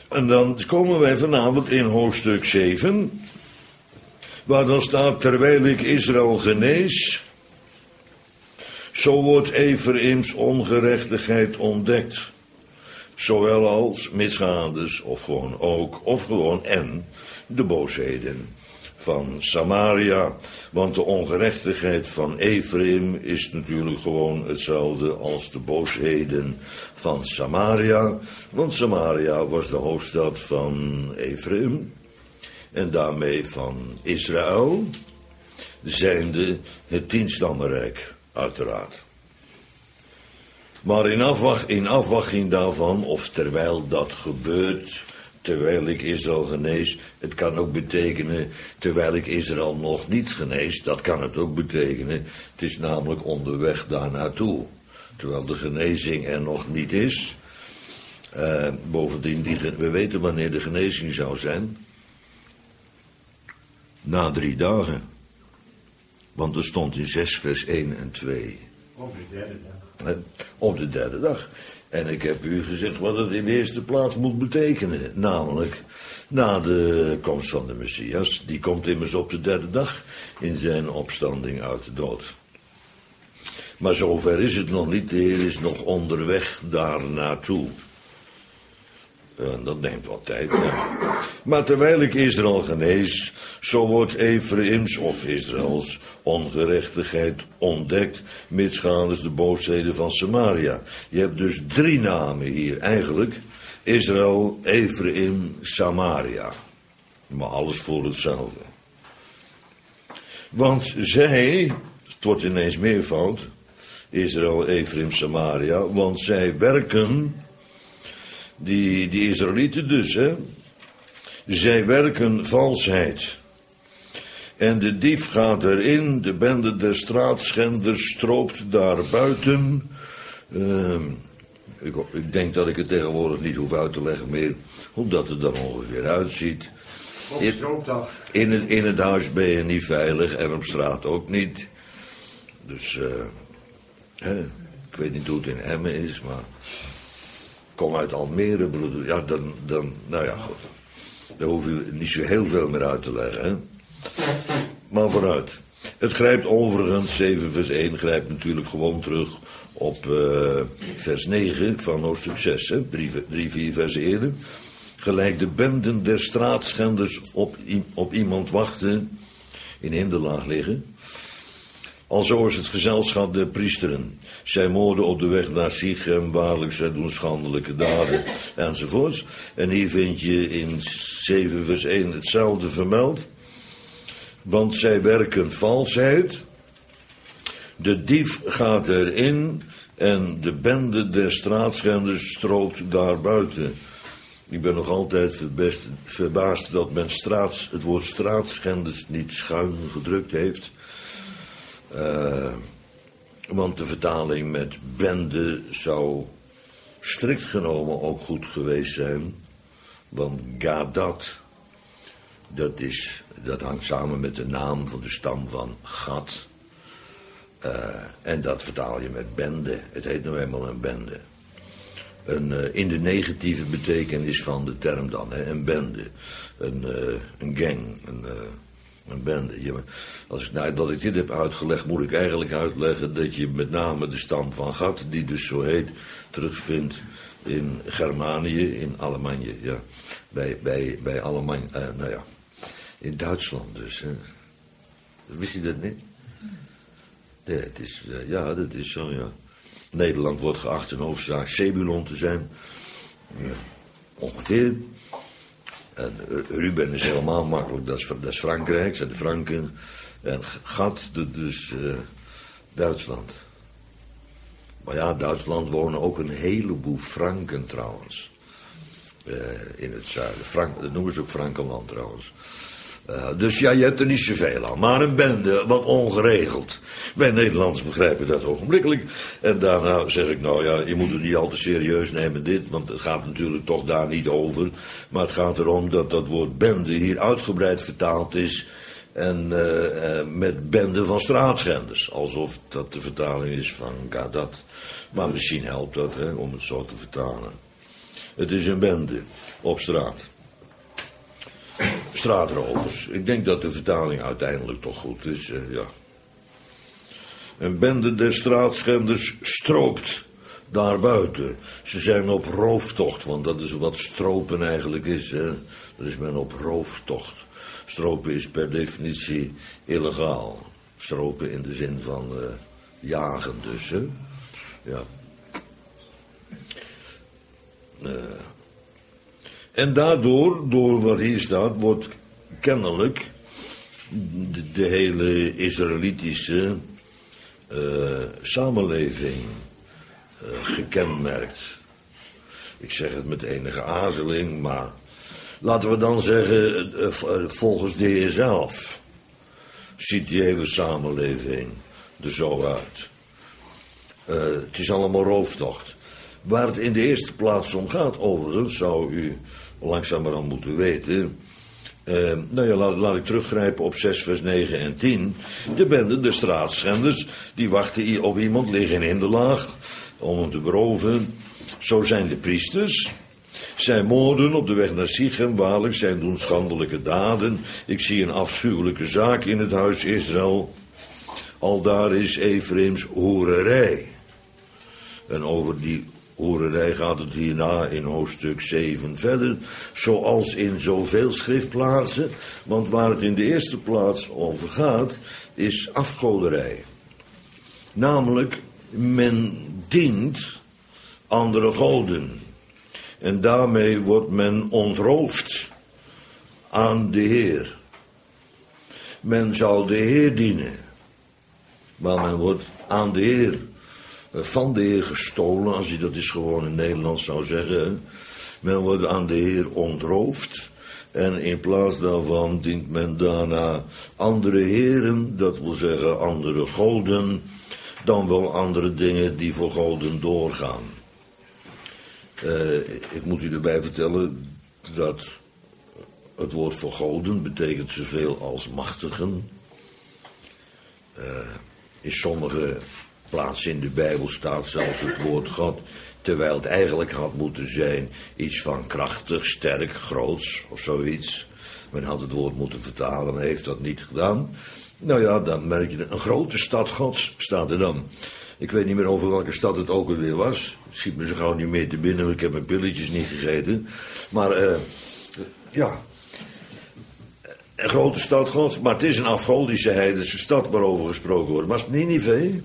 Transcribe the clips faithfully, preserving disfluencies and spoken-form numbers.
En dan komen wij vanavond in hoofdstuk zeven, waar dan staat, terwijl ik Israël genees, zo wordt Efraims ongerechtigheid ontdekt. Zowel als misgaandes, of gewoon ook, of gewoon en, de boosheden van Samaria. Want de ongerechtigheid van Efraim is natuurlijk gewoon hetzelfde als de boosheden van Samaria. Want Samaria was de hoofdstad van Efraim en daarmee van Israël, zijnde het tienstammenrijk, uiteraard. Maar in, afwacht, in afwachting daarvan, of terwijl dat gebeurt, terwijl ik Israël genees, het kan ook betekenen, terwijl ik Israël nog niet genees, dat kan het ook betekenen. Het is namelijk onderweg daar naartoe, terwijl de genezing er nog niet is. Uh, bovendien, die, we weten wanneer de genezing zou zijn. Na drie dagen. Want er stond in zes vers één en twee. Op de derde dag. Op de derde dag. En ik heb u gezegd wat het in de eerste plaats moet betekenen. Namelijk, na de komst van de Messias. Die komt immers op de derde dag in zijn opstanding uit de dood. Maar zover is het nog niet. De Heer is nog onderweg daar naartoe. En dat neemt wat tijd, ja. Maar terwijl ik Israël genees, zo wordt Efraims of Israëls ongerechtigheid ontdekt, mitsgaande de boosheden van Samaria. Je hebt dus drie namen hier eigenlijk. Israël, Efraim, Samaria. Maar alles voor hetzelfde. Want zij, het wordt ineens meervoud, Israël, Efraim, Samaria, want zij werken, die, die Israëlieten dus, hè, zij werken valsheid. En de dief gaat erin, de bende der straatschenders stroopt daar buiten. Uh, ik, ik denk dat ik het tegenwoordig niet hoef uit te leggen meer, hoe dat er dan ongeveer uitziet. In, in, het, in het huis ben je niet veilig en op straat ook niet. Dus, uh, hè, ik weet niet hoe het in Emmen is, maar ik kom uit Almere, broeder. Ja, dan, dan, nou ja, goed. Daar hoef je niet zo heel veel meer uit te leggen, hè. Maar vooruit. Het grijpt overigens, zeven vers één, grijpt natuurlijk gewoon terug op uh, vers negen van hoofdstuk zes, hè, drie, vier versen eerder. Gelijk de benden der straatschenders op, op iemand wachten, in hinderlaag liggen. Alzo is het gezelschap der priesteren. Zij moorden op de weg naar Sichem, waarlijk zij doen schandelijke daden, enzovoorts. En hier vind je in zeven vers één hetzelfde vermeld. Want zij werken valsheid. De dief gaat erin en de bende der straatschenders stroopt daar buiten. Ik ben nog altijd verbest, verbaasd dat men straats, het woord straatschenders niet schuin gedrukt heeft. Uh, want de vertaling met bende zou strikt genomen ook goed geweest zijn. Want Gadat, dat, is, dat hangt samen met de naam van de stam van Gad. Uh, en dat vertaal je met bende. Het heet nou eenmaal een bende. Een, uh, in de negatieve betekenis van de term dan, hè, een bende. Een, uh, een gang, een... Uh, Een bende. Ja, als ik, nou, dat ik dit heb uitgelegd, moet ik eigenlijk uitleggen dat je met name de stam van Gad, die dus zo heet, terugvindt in Germanië, in Allemagne. Ja. Bij, bij, bij Allemagne, uh, nou ja, in Duitsland dus. Hè. Wist je dat niet? Ja, het is, uh, ja, dat is zo, ja. Nederland wordt geacht een hoofdzaak Zebulon te zijn. Ja, ongeveer. En Ruben is helemaal makkelijk, dat is, dat is Frankrijk, zijn de Franken. En Gad, dus uh, Duitsland. Maar ja, Duitsland wonen ook een heleboel Franken trouwens. Uh, in het zuiden. Frank, dat noemen ze ook Frankenland trouwens. Uh, dus ja, je hebt er niet zoveel aan. Maar een bende, wat ongeregeld. Wij Nederlanders begrijpen dat ogenblikkelijk. En daarna zeg ik, nou ja, je moet het niet al te serieus nemen dit. Want het gaat natuurlijk toch daar niet over. Maar het gaat erom dat dat woord bende hier uitgebreid vertaald is. En uh, uh, met bende van straatschenders. Alsof dat de vertaling is van Gadat. Maar misschien helpt dat, hè, om het zo te vertalen. Het is een bende op straat. Straatrovers. Ik denk dat de vertaling uiteindelijk toch goed is, uh, ja. Een bende der straatschenders stroopt daarbuiten. Ze zijn op rooftocht, want dat is wat stropen eigenlijk is, hè. Dat is men op rooftocht. Stropen is per definitie illegaal. Stropen in de zin van uh, jagen dus, hè. Ja. Uh. En daardoor, door wat hier staat, wordt kennelijk de, de hele Israëlitische uh, samenleving uh, gekenmerkt. Ik zeg het met enige aarzeling, maar laten we dan zeggen, uh, volgens de Heer zelf ziet die hele samenleving er zo uit. Uh, het is allemaal rooftocht. Waar het in de eerste plaats om gaat, overigens, zou u langzamerhand moeten weten. Uh, nou ja, laat, laat ik teruggrijpen op zes vers negen en tien. De bende, de straatschenders, die wachten op iemand liggen in de laag om hem te beroven. Zo zijn de priesters. Zij moorden op de weg naar Sichem, waarlijk, zij doen schandelijke daden. Ik zie een afschuwelijke zaak in het huis Israël. Aldaar is Efraims hoererij. En over die hoererij gaat het hierna in hoofdstuk zeven verder, zoals in zoveel schriftplaatsen, want waar het in de eerste plaats over gaat, is afgoderij. Namelijk, men dient andere goden. En daarmee wordt men ontroofd aan de Heer. Men zou de Heer dienen, maar men wordt aan de Heer, van de Heer gestolen, als je dat is gewoon in Nederlands zou zeggen. Men wordt aan de Heer ontroofd. En in plaats daarvan dient men daarna andere heren, dat wil zeggen andere goden, dan wel andere dingen die voor goden doorgaan. Uh, ik moet u erbij vertellen dat het woord voor goden betekent zoveel als machtigen. Uh, in sommige plaatsen in de Bijbel staat zelfs het woord God, terwijl het eigenlijk had moeten zijn iets van krachtig, sterk, groots of zoiets. Men had het woord moeten vertalen, maar heeft dat niet gedaan. Nou ja, dan merk je, een grote stad Gods staat er dan. Ik weet niet meer over welke stad het ook alweer was. Het schiet me zo gauw niet meer te binnen, want ik heb mijn pilletjes niet gegeten. Maar, uh, ja, een grote stad Gods, maar het is een afgodische heidense stad waarover gesproken wordt. Was het Ninive?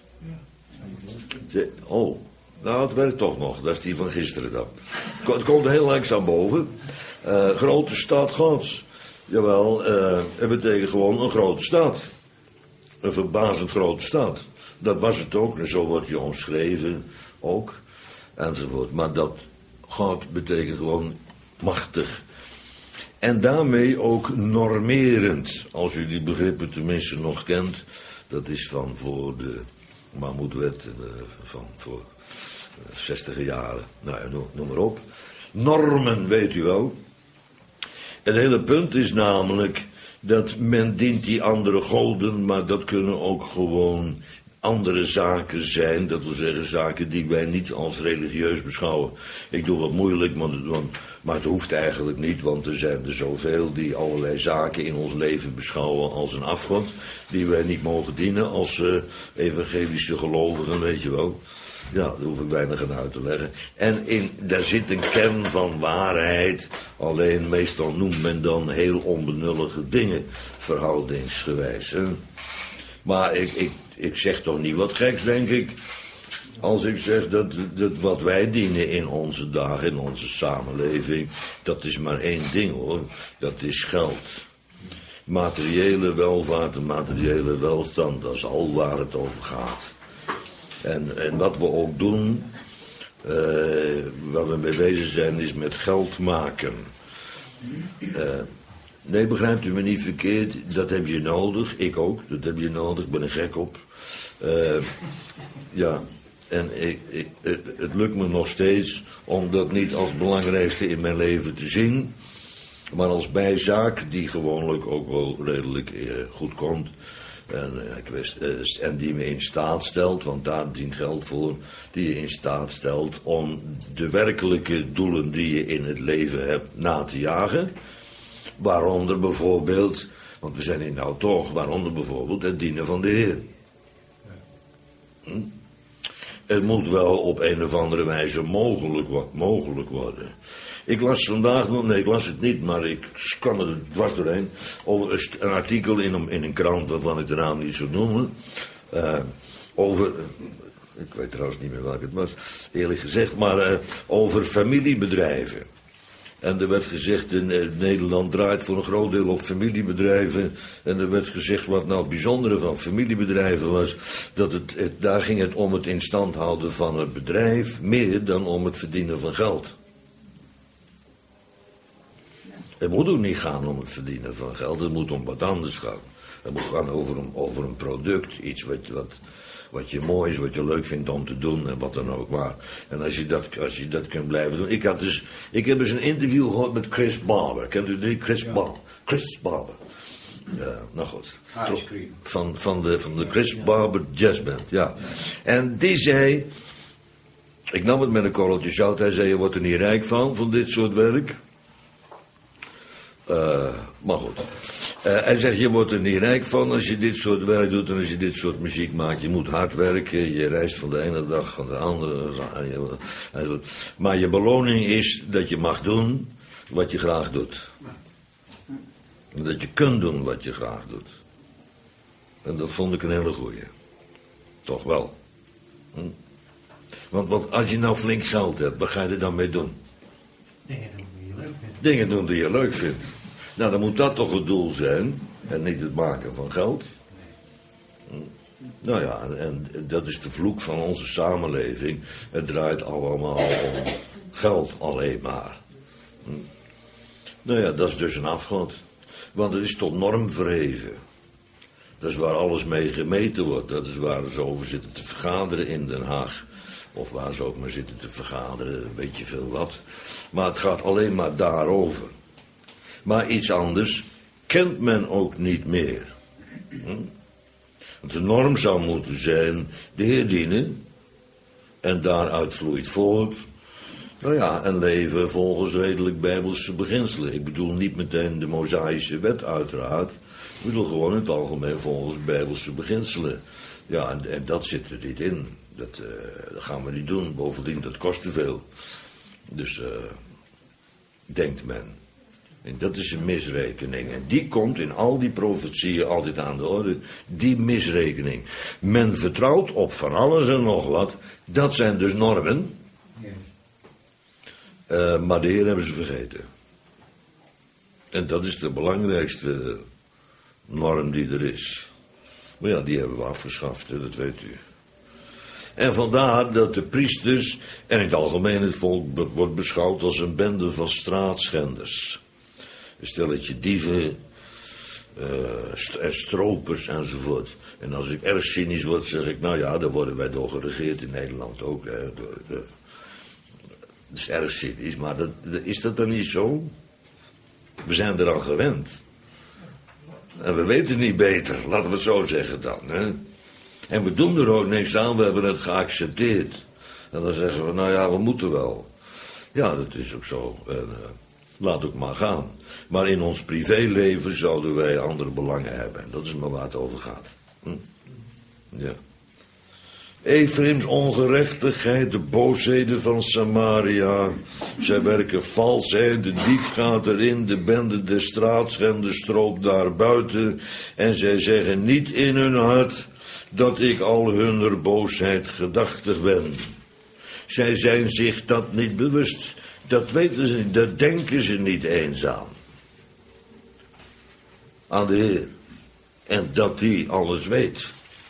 Oh, nou, het werkt toch nog. Dat is die van gisteren dan. Het komt heel langzaam boven. Uh, grote stad Gods. Jawel, uh, het betekent gewoon een grote stad. Een verbazend grote stad. Dat was het ook, en zo wordt je omschreven ook, enzovoort. Maar dat God betekent gewoon machtig. En daarmee ook normerend, als u die begrippen tenminste nog kent. Dat is van voor de Mammoetwet uh, van voor uh, zestiger jaren. Nou ja, noem, noem maar op. Normen, weet u wel. Het hele punt is namelijk dat men dient die andere goden, maar dat kunnen ook gewoon andere zaken zijn. Dat wil zeggen zaken die wij niet als religieus beschouwen. Ik doe wat moeilijk, maar, maar het hoeft eigenlijk niet, want er zijn er zoveel die allerlei zaken in ons leven beschouwen als een afgod, die wij niet mogen dienen als uh, evangelische gelovigen, weet je wel. Ja, daar hoef ik weinig aan uit te leggen. En in, daar zit een kern van waarheid. Alleen meestal noemt men dan heel onbenullige dingen, verhoudingsgewijs. Hè? Maar ik, ik, ik zeg toch niet wat geks, denk ik, als ik zeg dat, dat wat wij dienen in onze dagen, in onze samenleving, dat is maar één ding hoor, dat is geld. Materiële welvaart en materiële welstand, dat is al waar het over gaat. En, en wat we ook doen, uh, waar we mee bezig zijn, is met geld maken. Uh, nee, begrijpt u me niet verkeerd, dat heb je nodig, ik ook, dat heb je nodig, ik ben er gek op. Uh, ja, en ik, ik, het, het lukt me nog steeds om dat niet als belangrijkste in mijn leven te zien, maar als bijzaak, die gewoonlijk ook wel redelijk uh, goed komt. En, uh, ik wist, uh, en die me in staat stelt, want daar dient geld voor, die je in staat stelt om de werkelijke doelen die je in het leven hebt na te jagen. Waaronder bijvoorbeeld, want we zijn hier nou toch, waaronder bijvoorbeeld het dienen van de Heer. Hm? Het moet wel op een of andere wijze mogelijk, wat mogelijk worden. Ik las vandaag nog, nee ik las het niet, maar ik kan er dwars doorheen, over een artikel in een, in een krant waarvan ik de naam niet zou noemen. Uh, over, ik weet trouwens niet meer welk het was, eerlijk gezegd, maar uh, over familiebedrijven. En er werd gezegd, in uh, Nederland draait voor een groot deel op familiebedrijven. En er werd gezegd wat nou het bijzondere van familiebedrijven was, dat het, het, daar ging het om het in stand houden van het bedrijf, meer dan om het verdienen van geld. Het moet ook niet gaan om het verdienen van geld, het moet om wat anders gaan. Het moet gaan over een, over een product, iets wat, wat, wat je mooi is, wat je leuk vindt om te doen en wat dan ook maar. En als je dat, als je dat kunt blijven doen. Ik, had dus, ik heb eens een interview gehad met Chris Barber. Kent u die? Chris ja. Barber. Chris Barber. Ja, nou goed. Van, van, de, van de Chris ja. Barber Jazzband, ja. ja. En die zei, ik nam het met een korreltje zout, hij zei, je wordt er niet rijk van, van dit soort werk. Uh, maar goed. Uh, hij zegt, je wordt er niet rijk van als je dit soort werk doet en als je dit soort muziek maakt. Je moet hard werken, je reist van de ene dag van de andere. Maar je beloning is dat je mag doen wat je graag doet. Dat je kunt doen wat je graag doet. En dat vond ik een hele goeie. Toch wel. Hm? Want, want als je nou flink geld hebt, wat ga je er dan mee doen? Dingen doen die je leuk vindt. Dingen doen die je leuk vindt. Nou, dan moet dat toch het doel zijn. En niet het maken van geld. Nou ja, en, en dat is de vloek van onze samenleving. Het draait allemaal om geld alleen maar. Nou ja, dat is dus een afgod. Want het is tot norm verheven. Dat is waar alles mee gemeten wordt. Dat is waar ze over zitten te vergaderen in Den Haag. Of waar ze ook maar zitten te vergaderen, weet je veel wat. Maar het gaat alleen maar daarover. Maar iets anders kent men ook niet meer. Hm? Want de norm zou moeten zijn de Heer dienen. En daaruit vloeit voort. Nou ja, en leven volgens redelijk bijbelse beginselen. Ik bedoel niet meteen de Mosaïsche wet uiteraard. Ik bedoel gewoon in het algemeen volgens bijbelse beginselen. Ja, en, en dat zit er niet in. Dat, uh, dat gaan we niet doen. Bovendien, dat kost te veel. Dus, uh, denkt men. En dat is een misrekening. En die komt in al die profetieën altijd aan de orde. Die misrekening. Men vertrouwt op van alles en nog wat. Dat zijn dus normen. Uh, maar de Heer hebben ze vergeten. En dat is de belangrijkste norm die er is. Maar ja, die hebben we afgeschaft, hè, dat weet u. En vandaar dat de priesters en in het algemeen het volk be- wordt beschouwd als een bende van straatschenders. Een stelletje dieven, uh, st- en stropers enzovoort. En als ik erg cynisch word, zeg ik, nou ja, daar worden wij door geregeerd in Nederland ook. Hè, door, de, dat is erg cynisch, maar dat, dat, is dat dan niet zo? We zijn er al gewend. En we weten niet beter, laten we het zo zeggen dan. Hè? En we doen er ook niks aan, we hebben het geaccepteerd. En dan zeggen we, nou ja, we moeten wel. Ja, dat is ook zo. En, uh, laat ook maar gaan. Maar in ons privéleven zouden wij andere belangen hebben. En dat is maar waar het over gaat. Hm? Ja. Efraims ongerechtigheid, de boosheden van Samaria. Zij werken valsheid, de dief gaat erin, de bende des straatschenders stroopt daar buiten. En zij zeggen niet in hun hart dat ik al hunner boosheid gedachtig ben. Zij zijn zich dat niet bewust. Dat weten ze niet, dat denken ze niet eens aan. Aan de Heer. En dat die alles weet.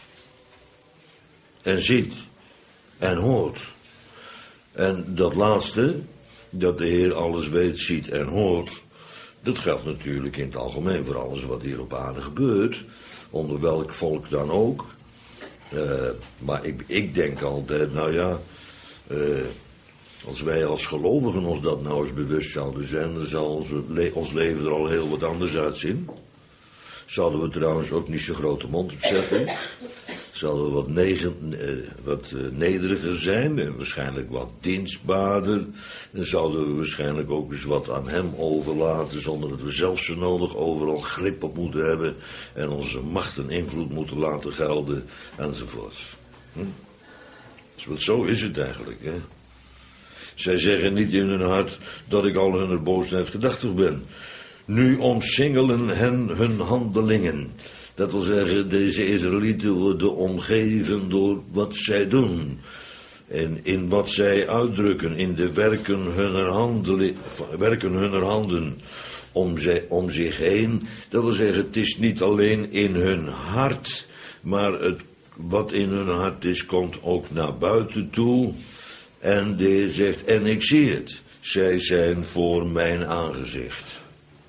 En ziet. En hoort. En dat laatste, dat de Heer alles weet, ziet en hoort, dat geldt natuurlijk in het algemeen voor alles wat hier op aarde gebeurt. Onder welk volk dan ook. Uh, maar ik, ik denk altijd, nou ja, uh, als wij als gelovigen ons dat nou eens bewust zouden zijn, dan zal ons, le- ons leven er al heel wat anders uitzien. Zouden we trouwens ook niet zo'n grote mond opzetten. Zouden we wat, negen, eh, wat eh, nederiger zijn en waarschijnlijk wat dienstbaarder. En zouden we waarschijnlijk ook eens wat aan hem overlaten, zonder dat we zelf zo nodig overal grip op moeten hebben en onze macht en invloed moeten laten gelden, enzovoort. Hm? Dus wat zo is het eigenlijk, hè. Zij zeggen niet in hun hart dat ik al hun boosheid gedachtig ben. Nu omsingelen hen hun handelingen. Dat wil zeggen, deze Israëlieten worden omgeven door wat zij doen. En in wat zij uitdrukken, in de werken hunner, handelen, werken hunner handen om, zij, om zich heen. Dat wil zeggen, het is niet alleen in hun hart, maar het, wat in hun hart is, komt ook naar buiten toe. En de Heer zegt, en ik zie het, zij zijn voor mijn aangezicht.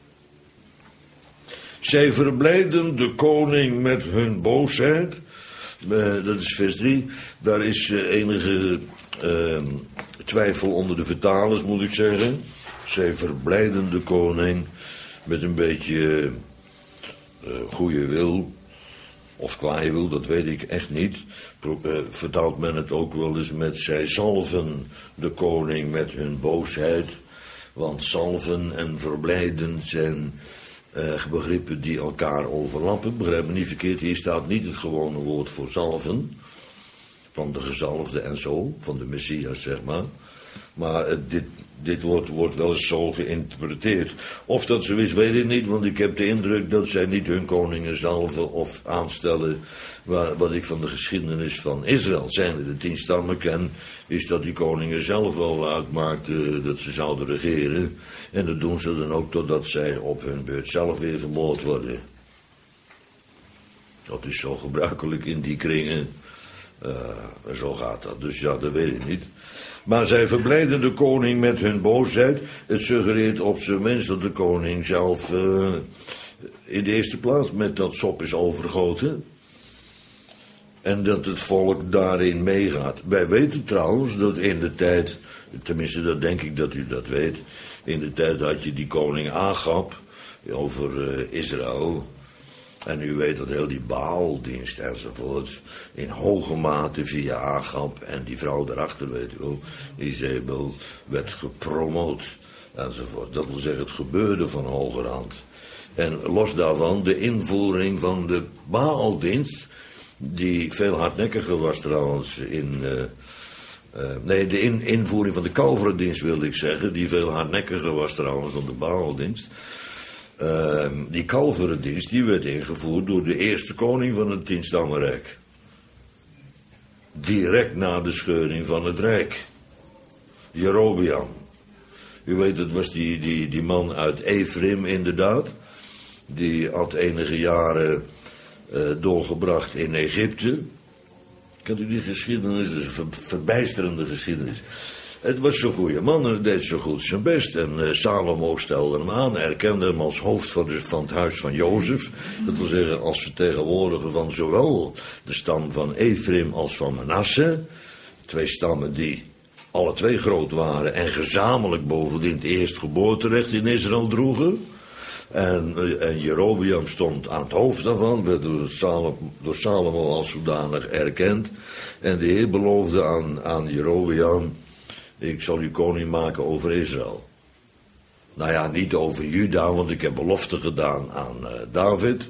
Zij verblijden de koning met hun boosheid. Uh, dat is vers drie. Daar is uh, enige uh, twijfel onder de vertalers, moet ik zeggen. Zij verblijden de koning met een beetje uh, goede wil. Of kwaaie wil, dat weet ik echt niet. Pro, uh, vertaalt men het ook wel eens met zij zalven de koning met hun boosheid. Want zalven en verblijden zijn Uh, begrippen die elkaar overlappen. Begrijp me niet verkeerd, hier staat niet het gewone woord voor zalven, van de gezalfde en zo, van de Messias, zeg maar. Maar uh, dit, dit woord wordt wel eens zo geïnterpreteerd. Of dat zo is, weet ik niet, want ik heb de indruk dat zij niet hun koningen zalven of aanstellen. Waar, wat ik van de geschiedenis van Israël, zijnde de tien stammen ken, is dat die koningen zelf wel uitmaakten dat ze zouden regeren. En dat doen ze dan ook totdat zij op hun beurt zelf weer vermoord worden. Dat is zo gebruikelijk in die kringen. Uh, zo gaat dat, dus ja, dat weet ik niet. Maar zij verblijden de koning met hun boosheid. Het suggereert op zijn minst dat de koning zelf uh, in de eerste plaats met dat sop is overgoten. En dat het volk daarin meegaat. Wij weten trouwens dat in de tijd, tenminste dat denk ik dat u dat weet, in de tijd had je die koning Agab over uh, Israël. En u weet dat heel die Baaldienst enzovoort in hoge mate via Agab en die vrouw daarachter, weet u wel, Izebel, werd gepromoot enzovoort. Dat wil zeggen, het gebeurde van hogerhand. En los daarvan de invoering van de Baaldienst, die veel hardnekkiger was trouwens in... Uh, uh, nee, de in, invoering van de kalverendienst wilde ik zeggen, die veel hardnekkiger was trouwens dan de Baaldienst. Uh, die kalverendienst, die werd ingevoerd door de eerste koning van het tienstammenrijk. Direct na de scheuring van het rijk. Jerobeam. U weet, het was die, die, die man uit Ephraim inderdaad. Die had enige jaren uh, doorgebracht in Egypte. Kent u die geschiedenis? Dat is een ver, verbijsterende geschiedenis. Het was zo'n goede man en hij deed zo goed zijn best. En uh, Salomo stelde hem aan, erkende hem als hoofd van, de, van het huis van Jozef. Dat wil zeggen als vertegenwoordiger van zowel de stam van Ephraim als van Manasse. Twee stammen die alle twee groot waren en gezamenlijk bovendien het eerstgeboorterecht in Israël droegen. En, uh, en Jerobeam stond aan het hoofd daarvan, werd door Salomo, door Salomo als zodanig erkend. En de Heer beloofde aan, aan Jerobeam: ik zal u koning maken over Israël. Nou ja, niet over Juda, want ik heb belofte gedaan aan uh, David.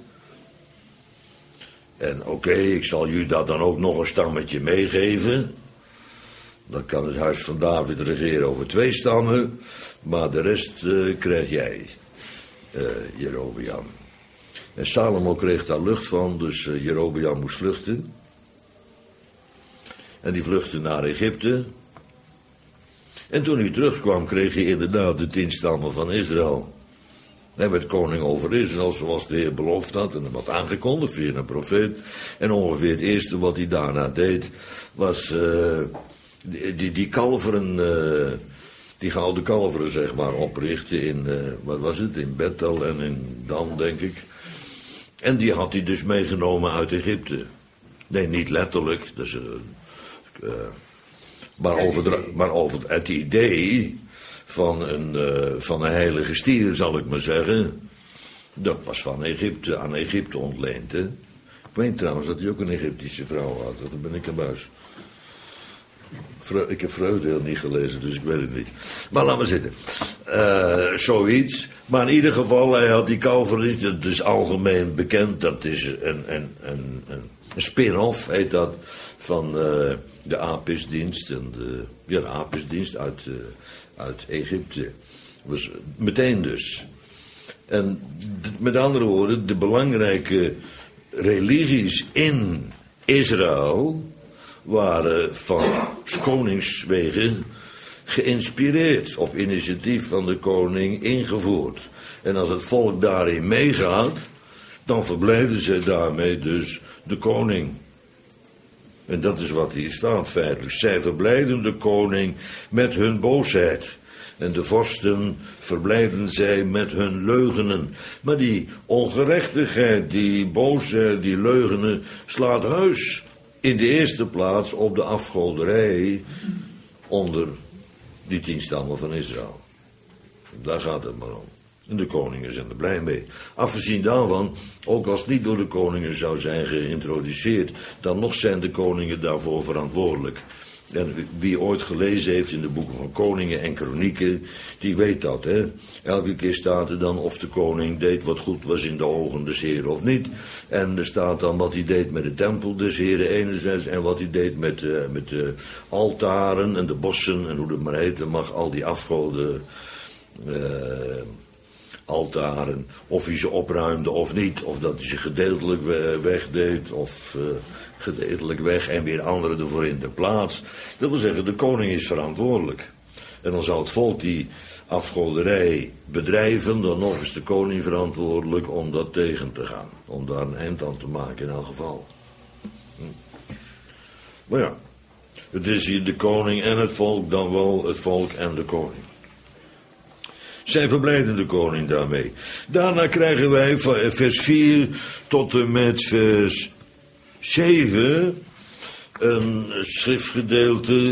En oké, okay, ik zal Juda dan ook nog een stammetje meegeven. Dan kan het huis van David regeren over twee stammen. Maar de rest uh, krijg jij, uh, Jerobeam. En Salomo kreeg daar lucht van, dus uh, Jerobeam moest vluchten. En die vluchtte naar Egypte. En toen hij terugkwam, kreeg hij inderdaad de tien stammen van Israël. Hij werd koning over Israël, zoals de Heer beloofd had en hem had aangekondigd via een profeet. En ongeveer het eerste wat hij daarna deed, was uh, die, die, die kalveren, uh, die gouden kalveren, zeg maar, oprichten in, uh, wat was het, in Bethel en in Dan, denk ik. En die had hij dus meegenomen uit Egypte. Nee, niet letterlijk, dus... Uh, uh, Maar over, de, maar over het idee van een, uh, van een heilige stier, zal ik maar zeggen. Dat was van Egypte, aan Egypte ontleend, hè. Ik weet trouwens dat hij ook een Egyptische vrouw had. Dat ben ik een buis. Ik heb Vreugdeel niet gelezen, dus ik weet het niet. Maar laat maar zitten. Uh, zoiets. Maar in ieder geval, hij had die Calvary, dat is algemeen bekend. Dat is een, een, een, een spin-off, heet dat, van uh, de Apisdienst. En de, ja, de Apisdienst uit, uh, uit Egypte. Was meteen dus. En met andere woorden, de belangrijke religies in Israël waren van koningswegen geïnspireerd, op initiatief van de koning ingevoerd. En als het volk daarin meegaat, dan verblijden ze daarmee dus de koning. En dat is wat hier staat feitelijk. Zij verblijden de koning met hun boosheid. En de vorsten verblijden zij met hun leugenen. Maar die ongerechtigheid, die boosheid, die leugenen slaat huis. In de eerste plaats op de afgoderij onder die tien stammen van Israël. Daar gaat het maar om. En de koningen zijn er blij mee. Afgezien daarvan, ook als het niet door de koningen zou zijn geïntroduceerd, dan nog zijn de koningen daarvoor verantwoordelijk. En wie ooit gelezen heeft in de boeken van koningen en kronieken, die weet dat, hè. Elke keer staat er dan of de koning deed wat goed was in de ogen des Heren of niet. En er staat dan wat hij deed met de tempel des Heren enerzijds en wat hij deed met, uh, met de altaren en de bossen en hoe dat maar heet. Mag al die afgoden uh, altaren, of hij ze opruimde of niet, of dat hij ze gedeeltelijk wegdeed of uh, gedeeltelijk weg en weer anderen ervoor in de plaats. Dat wil zeggen, de koning is verantwoordelijk. En dan zal het volk die afgoderij bedrijven, dan nog is de koning verantwoordelijk om dat tegen te gaan. Om daar een eind aan te maken in elk geval. Hm. Maar ja, het is hier de koning en het volk, dan wel het volk en de koning. Zij verblijden de koning daarmee. Daarna krijgen wij van vers vier tot en met vers zeven een schriftgedeelte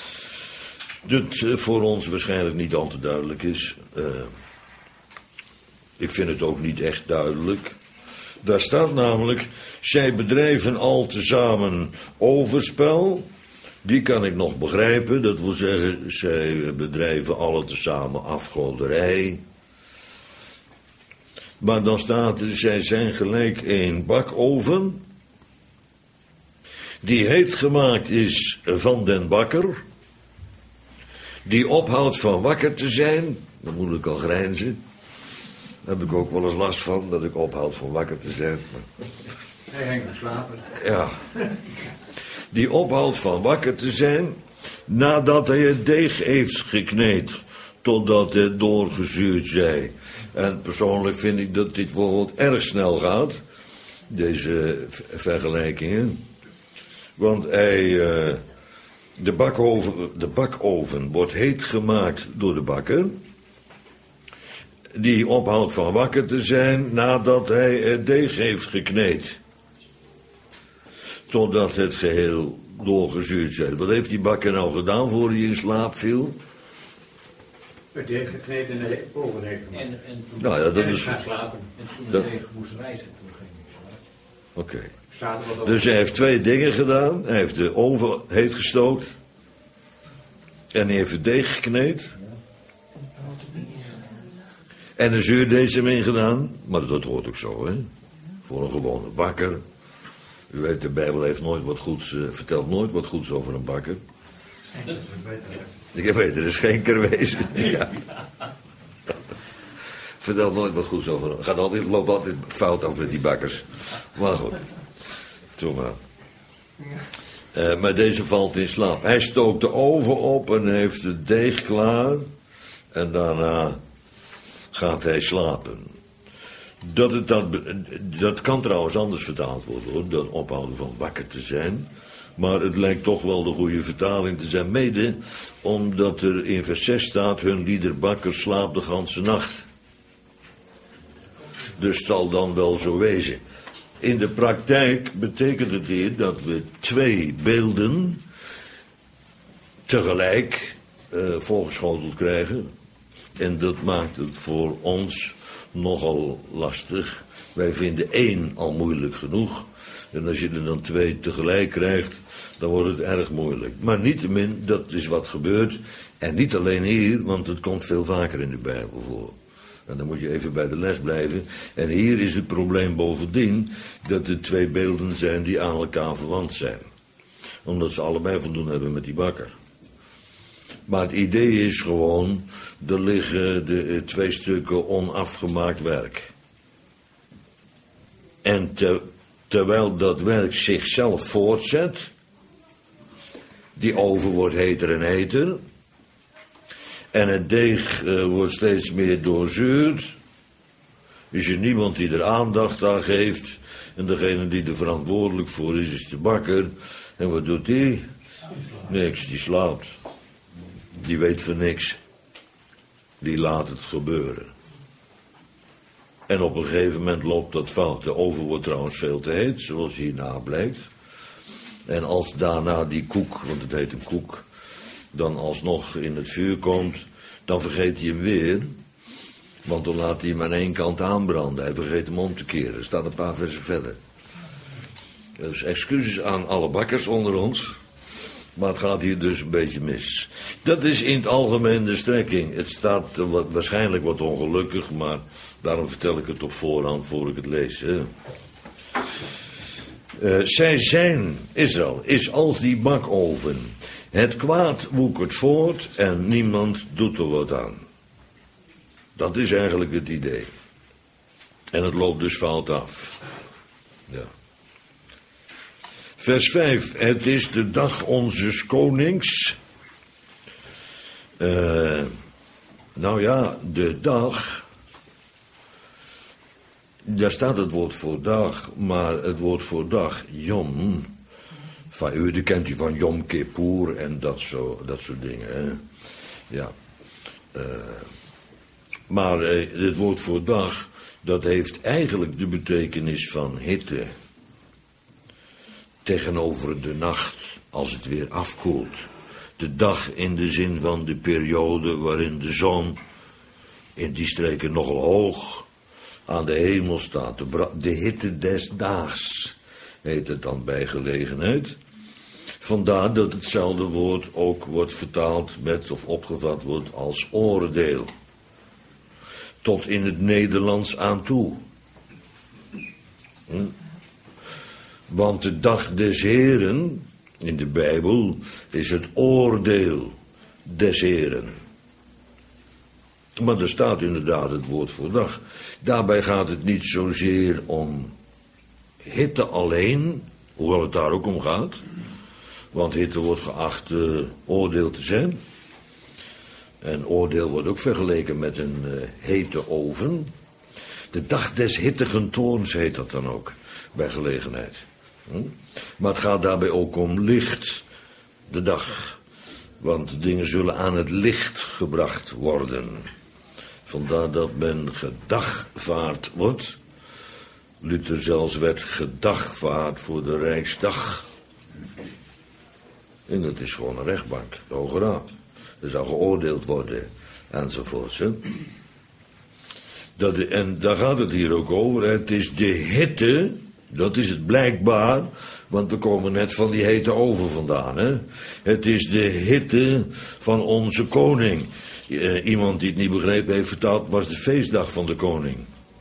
dat voor ons waarschijnlijk niet al te duidelijk is. Uh, ik vind het ook niet echt duidelijk. Daar staat namelijk, zij bedrijven al tezamen overspel. Die kan ik nog begrijpen, dat wil zeggen, zij bedrijven alle tezamen afgoderij. Maar dan staat er, zij zijn gelijk een bakoven, die heet gemaakt is van den bakker, die ophoudt van wakker te zijn. Dan moet ik al grijnzen. Daar heb ik ook wel eens last van, dat ik ophoud van wakker te zijn. Hij hangt te slapen. Ja. Die ophoudt van wakker te zijn, nadat hij het deeg heeft gekneed, totdat het doorgezuurd zij. En persoonlijk vind ik dat dit bijvoorbeeld erg snel gaat, deze vergelijkingen. Want hij, uh, de, bakoven, de bakoven wordt heet gemaakt door de bakker, die ophoudt van wakker te zijn, nadat hij het deeg heeft gekneed. Totdat het geheel doorgezuurd zijn. Wat heeft die bakker nou gedaan voor hij in slaap viel? Het deeg gekneed en de oven heeft gemaakt. En, en toen nou ja, dat en is... gaat slapen. En toen Dat... de deeg moest rijzen, toen ging ik slapen. Oké. Okay. Dus hij heeft twee dingen gedaan. Hij heeft de oven heet gestookt. En hij heeft het deeg gekneed. En een zuurdesem in gedaan. Maar dat hoort ook zo, hè. Voor een gewone bakker. U weet, de Bijbel heeft nooit wat goeds, uh, vertelt nooit wat goeds over een bakker. Ik weet, er is geen kerwezen. Ja. Vertelt nooit wat goeds over hem. Gaat altijd, loopt altijd fout af met die bakkers. Maar goed. Doe maar. Uh, maar deze valt in slaap. Hij stookt de oven op en heeft het deeg klaar. En daarna gaat hij slapen. Dat, het dan, dat kan trouwens anders vertaald worden, hoor, dan ophouden van wakker te zijn. Maar het lijkt toch wel de goede vertaling te zijn, mede omdat er in vers zes staat, hun liederbakker slaapt de ganse nacht. Dus het zal dan wel zo wezen. In de praktijk betekent het hier dat we twee beelden tegelijk uh, voorgeschoteld krijgen. En dat maakt het voor ons nogal lastig. Wij vinden één al moeilijk genoeg. En als je er dan twee tegelijk krijgt, dan wordt het erg moeilijk. Maar niettemin, dat is wat gebeurt. En niet alleen hier, want het komt veel vaker in de Bijbel voor. En dan moet je even bij de les blijven. En hier is het probleem bovendien dat er twee beelden zijn die aan elkaar verwant zijn. Omdat ze allebei voldoen hebben met die bakker. Maar het idee is gewoon, er liggen de twee stukken onafgemaakt werk. En te, terwijl dat werk zichzelf voortzet, die oven wordt heter en heter, en het deeg uh, wordt steeds meer doorzuurd, is er niemand die er aandacht aan geeft, en degene die er verantwoordelijk voor is, is de bakker. En wat doet hij? Niks, die slaapt. Die weet van niks. Die laat het gebeuren. En op een gegeven moment loopt dat fout. De oven wordt trouwens veel te heet, zoals hierna blijkt. En als daarna die koek, want het heet een koek, dan alsnog in het vuur komt, dan vergeet hij hem weer. Want dan laat hij hem aan één kant aanbranden. Hij vergeet hem om te keren. Er staat een paar versen verder. Dus excuses aan alle bakkers onder ons. Maar het gaat hier dus een beetje mis. Dat is in het algemeen de strekking. Het staat uh, wat, waarschijnlijk wat ongelukkig, maar daarom vertel ik het op voorhand voor ik het lees. Hè. Uh, zij zijn, Israël, is als die bakoven. Het kwaad woekert voort en niemand doet er wat aan. Dat is eigenlijk het idee. En het loopt dus fout af. Ja. Vers vijf. Het is de dag onzes konings. Uh, nou ja, de dag. Daar staat het woord voor dag, maar het woord voor dag, Yom. Van u, dat kent u van Yom Kippur en dat, zo, dat soort dingen. Hè? Ja. Uh, maar uh, het woord voor dag, dat heeft eigenlijk de betekenis van hitte. Tegenover de nacht, als het weer afkoelt. De dag in de zin van de periode waarin de zon in die streken nogal hoog aan de hemel staat. De, bra- de hitte des daags heet het dan bij gelegenheid. Vandaar dat hetzelfde woord ook wordt vertaald met of opgevat wordt als oordeel. Tot in het Nederlands aan toe. Hm? Want de dag des Heren, in de Bijbel, is het oordeel des Heren. Maar er staat inderdaad het woord voor dag. Daarbij gaat het niet zozeer om hitte alleen, hoewel het daar ook om gaat. Want hitte wordt geacht uh, oordeel te zijn. En oordeel wordt ook vergeleken met een uh, hete oven. De dag des hittigen toorns heet dat dan ook, bij gelegenheid. Hm? Maar het gaat daarbij ook om licht, de dag. Want de dingen zullen aan het licht gebracht worden. Vandaar dat men gedagvaard wordt. Luther zelfs werd gedagvaard voor de Rijksdag. En dat is gewoon een rechtbank, de Hoge Raad. Er zou geoordeeld worden, enzovoorts. Hè? Dat, en daar gaat het hier ook over. Het is de hitte, dat is het blijkbaar, want we komen net van die hete oven vandaan. Hè? Het is de hitte van onze koning. Uh, iemand die het niet begrepen heeft vertaald, was de feestdag van de koning.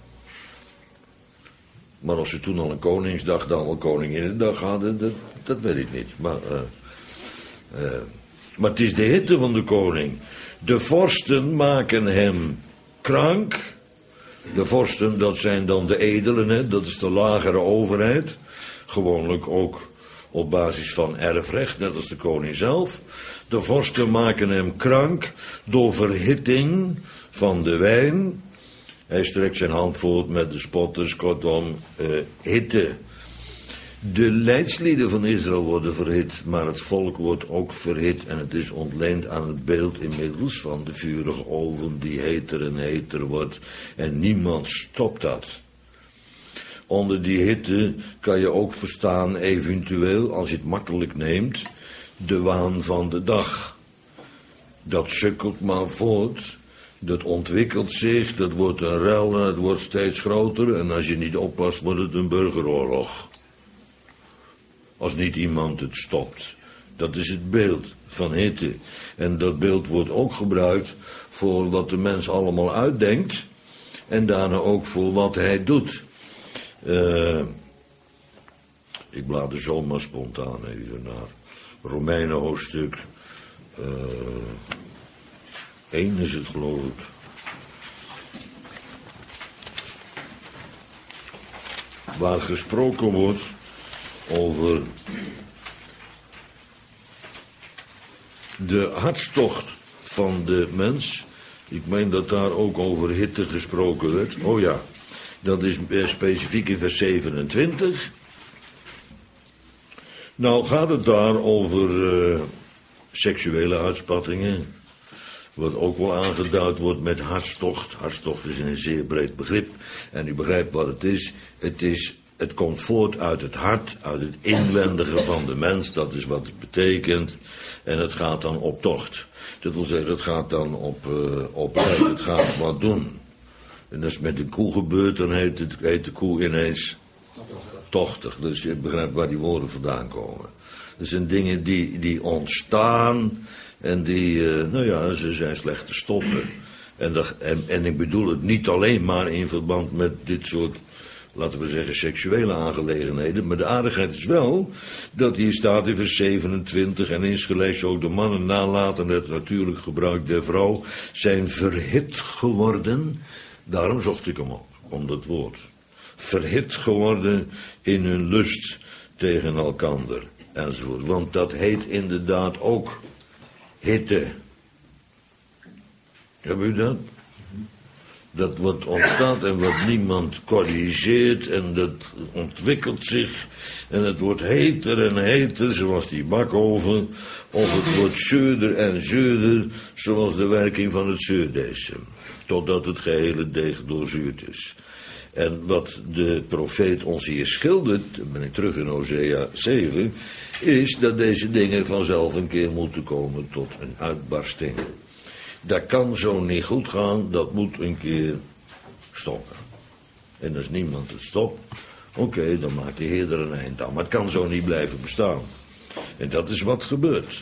Maar of ze toen al een koningsdag, dan wel koninginnedag hadden, dat, dat weet ik niet. Maar, uh, uh, maar het is de hitte van de koning. De vorsten maken hem krank. De vorsten, dat zijn dan de edelen, hè? Dat is de lagere overheid. Gewoonlijk ook op basis van erfrecht, net als de koning zelf. De vorsten maken hem krank door verhitting van de wijn. Hij strekt zijn hand voort met de spotters, kortom, uh, hitte. De leidslieden van Israël worden verhit, maar het volk wordt ook verhit. En het is ontleend aan het beeld inmiddels van de vurige oven die heter en heter wordt. En niemand stopt dat. Onder die hitte kan je ook verstaan, eventueel, als je het makkelijk neemt, de waan van de dag. Dat sukkelt maar voort. Dat ontwikkelt zich, dat wordt een rel en het wordt steeds groter. En als je niet oppast, wordt het een burgeroorlog. Als niet iemand het stopt. Dat is het beeld van hitte. En dat beeld wordt ook gebruikt voor wat de mens allemaal uitdenkt. En daarna ook voor wat hij doet. Uh, ik blader zomaar spontaan even naar Romeinen hoofdstuk uh, één is het, geloof ik. Waar gesproken wordt over de hartstocht van de mens. Ik meen dat daar ook over hitte gesproken werd. Oh ja, dat is specifiek in vers zevenentwintig. Nou gaat het daar over uh, seksuele uitspattingen. Wat ook wel aangeduid wordt met hartstocht. Hartstocht is een zeer breed begrip. En u begrijpt wat het is. Het is, het komt voort uit het hart, uit het inwendige van de mens. Dat is wat het betekent. En het gaat dan op tocht. Dat wil zeggen, het gaat dan op, uh, op het gaat wat doen. En als het met een koe gebeurt, dan heet, het, heet de koe ineens tochtig. Dus je begrijpt waar die woorden vandaan komen. Dat zijn dingen die, die ontstaan en die, uh, nou ja, ze zijn slecht te stoppen. En, dat, en, en ik bedoel het niet alleen maar in verband met dit soort, laten we zeggen, seksuele aangelegenheden. Maar de aardigheid is wel dat hier staat in vers zevenentwintig... en insgelijks ook de mannen nalaten het natuurlijk gebruik der vrouw zijn verhit geworden. Daarom zocht ik hem op, om dat woord. Verhit geworden in hun lust tegen elkander, enzovoort. Want dat heet inderdaad ook hitte. Heb u dat? Dat wat ontstaat en wat niemand corrigeert en dat ontwikkelt zich en het wordt heter en heter zoals die bakoven, of het wordt zuurder en zuurder zoals de werking van het zuurdesem, totdat het gehele deeg doorzuurd is. En wat de profeet ons hier schildert, dan ben ik terug in Hosea zeven, is dat deze dingen vanzelf een keer moeten komen tot een uitbarsting. Dat kan zo niet goed gaan, dat moet een keer stoppen. En als niemand het stopt, oké, okay, dan maakt de Heer er een eind aan. Maar het kan zo niet blijven bestaan. En dat is wat gebeurt.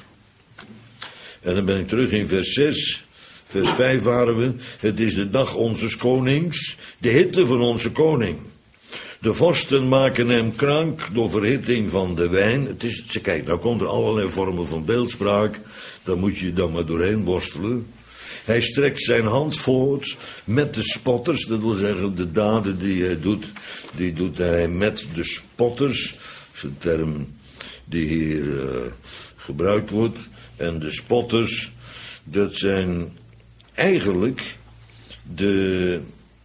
En dan ben ik terug in vers zes. Vers vijf waren we. Het is de dag onzes konings, de hitte van onze koning. De vorsten maken hem krank door verhitting van de wijn. Het is, kijk, nou komt er allerlei vormen van beeldspraak. Daar moet je dan maar doorheen worstelen. Hij strekt zijn hand voort met de spotters. Dat wil zeggen, de daden die hij doet, die doet hij met de spotters. Dat is een term die hier uh, gebruikt wordt. En de spotters, dat zijn eigenlijk de,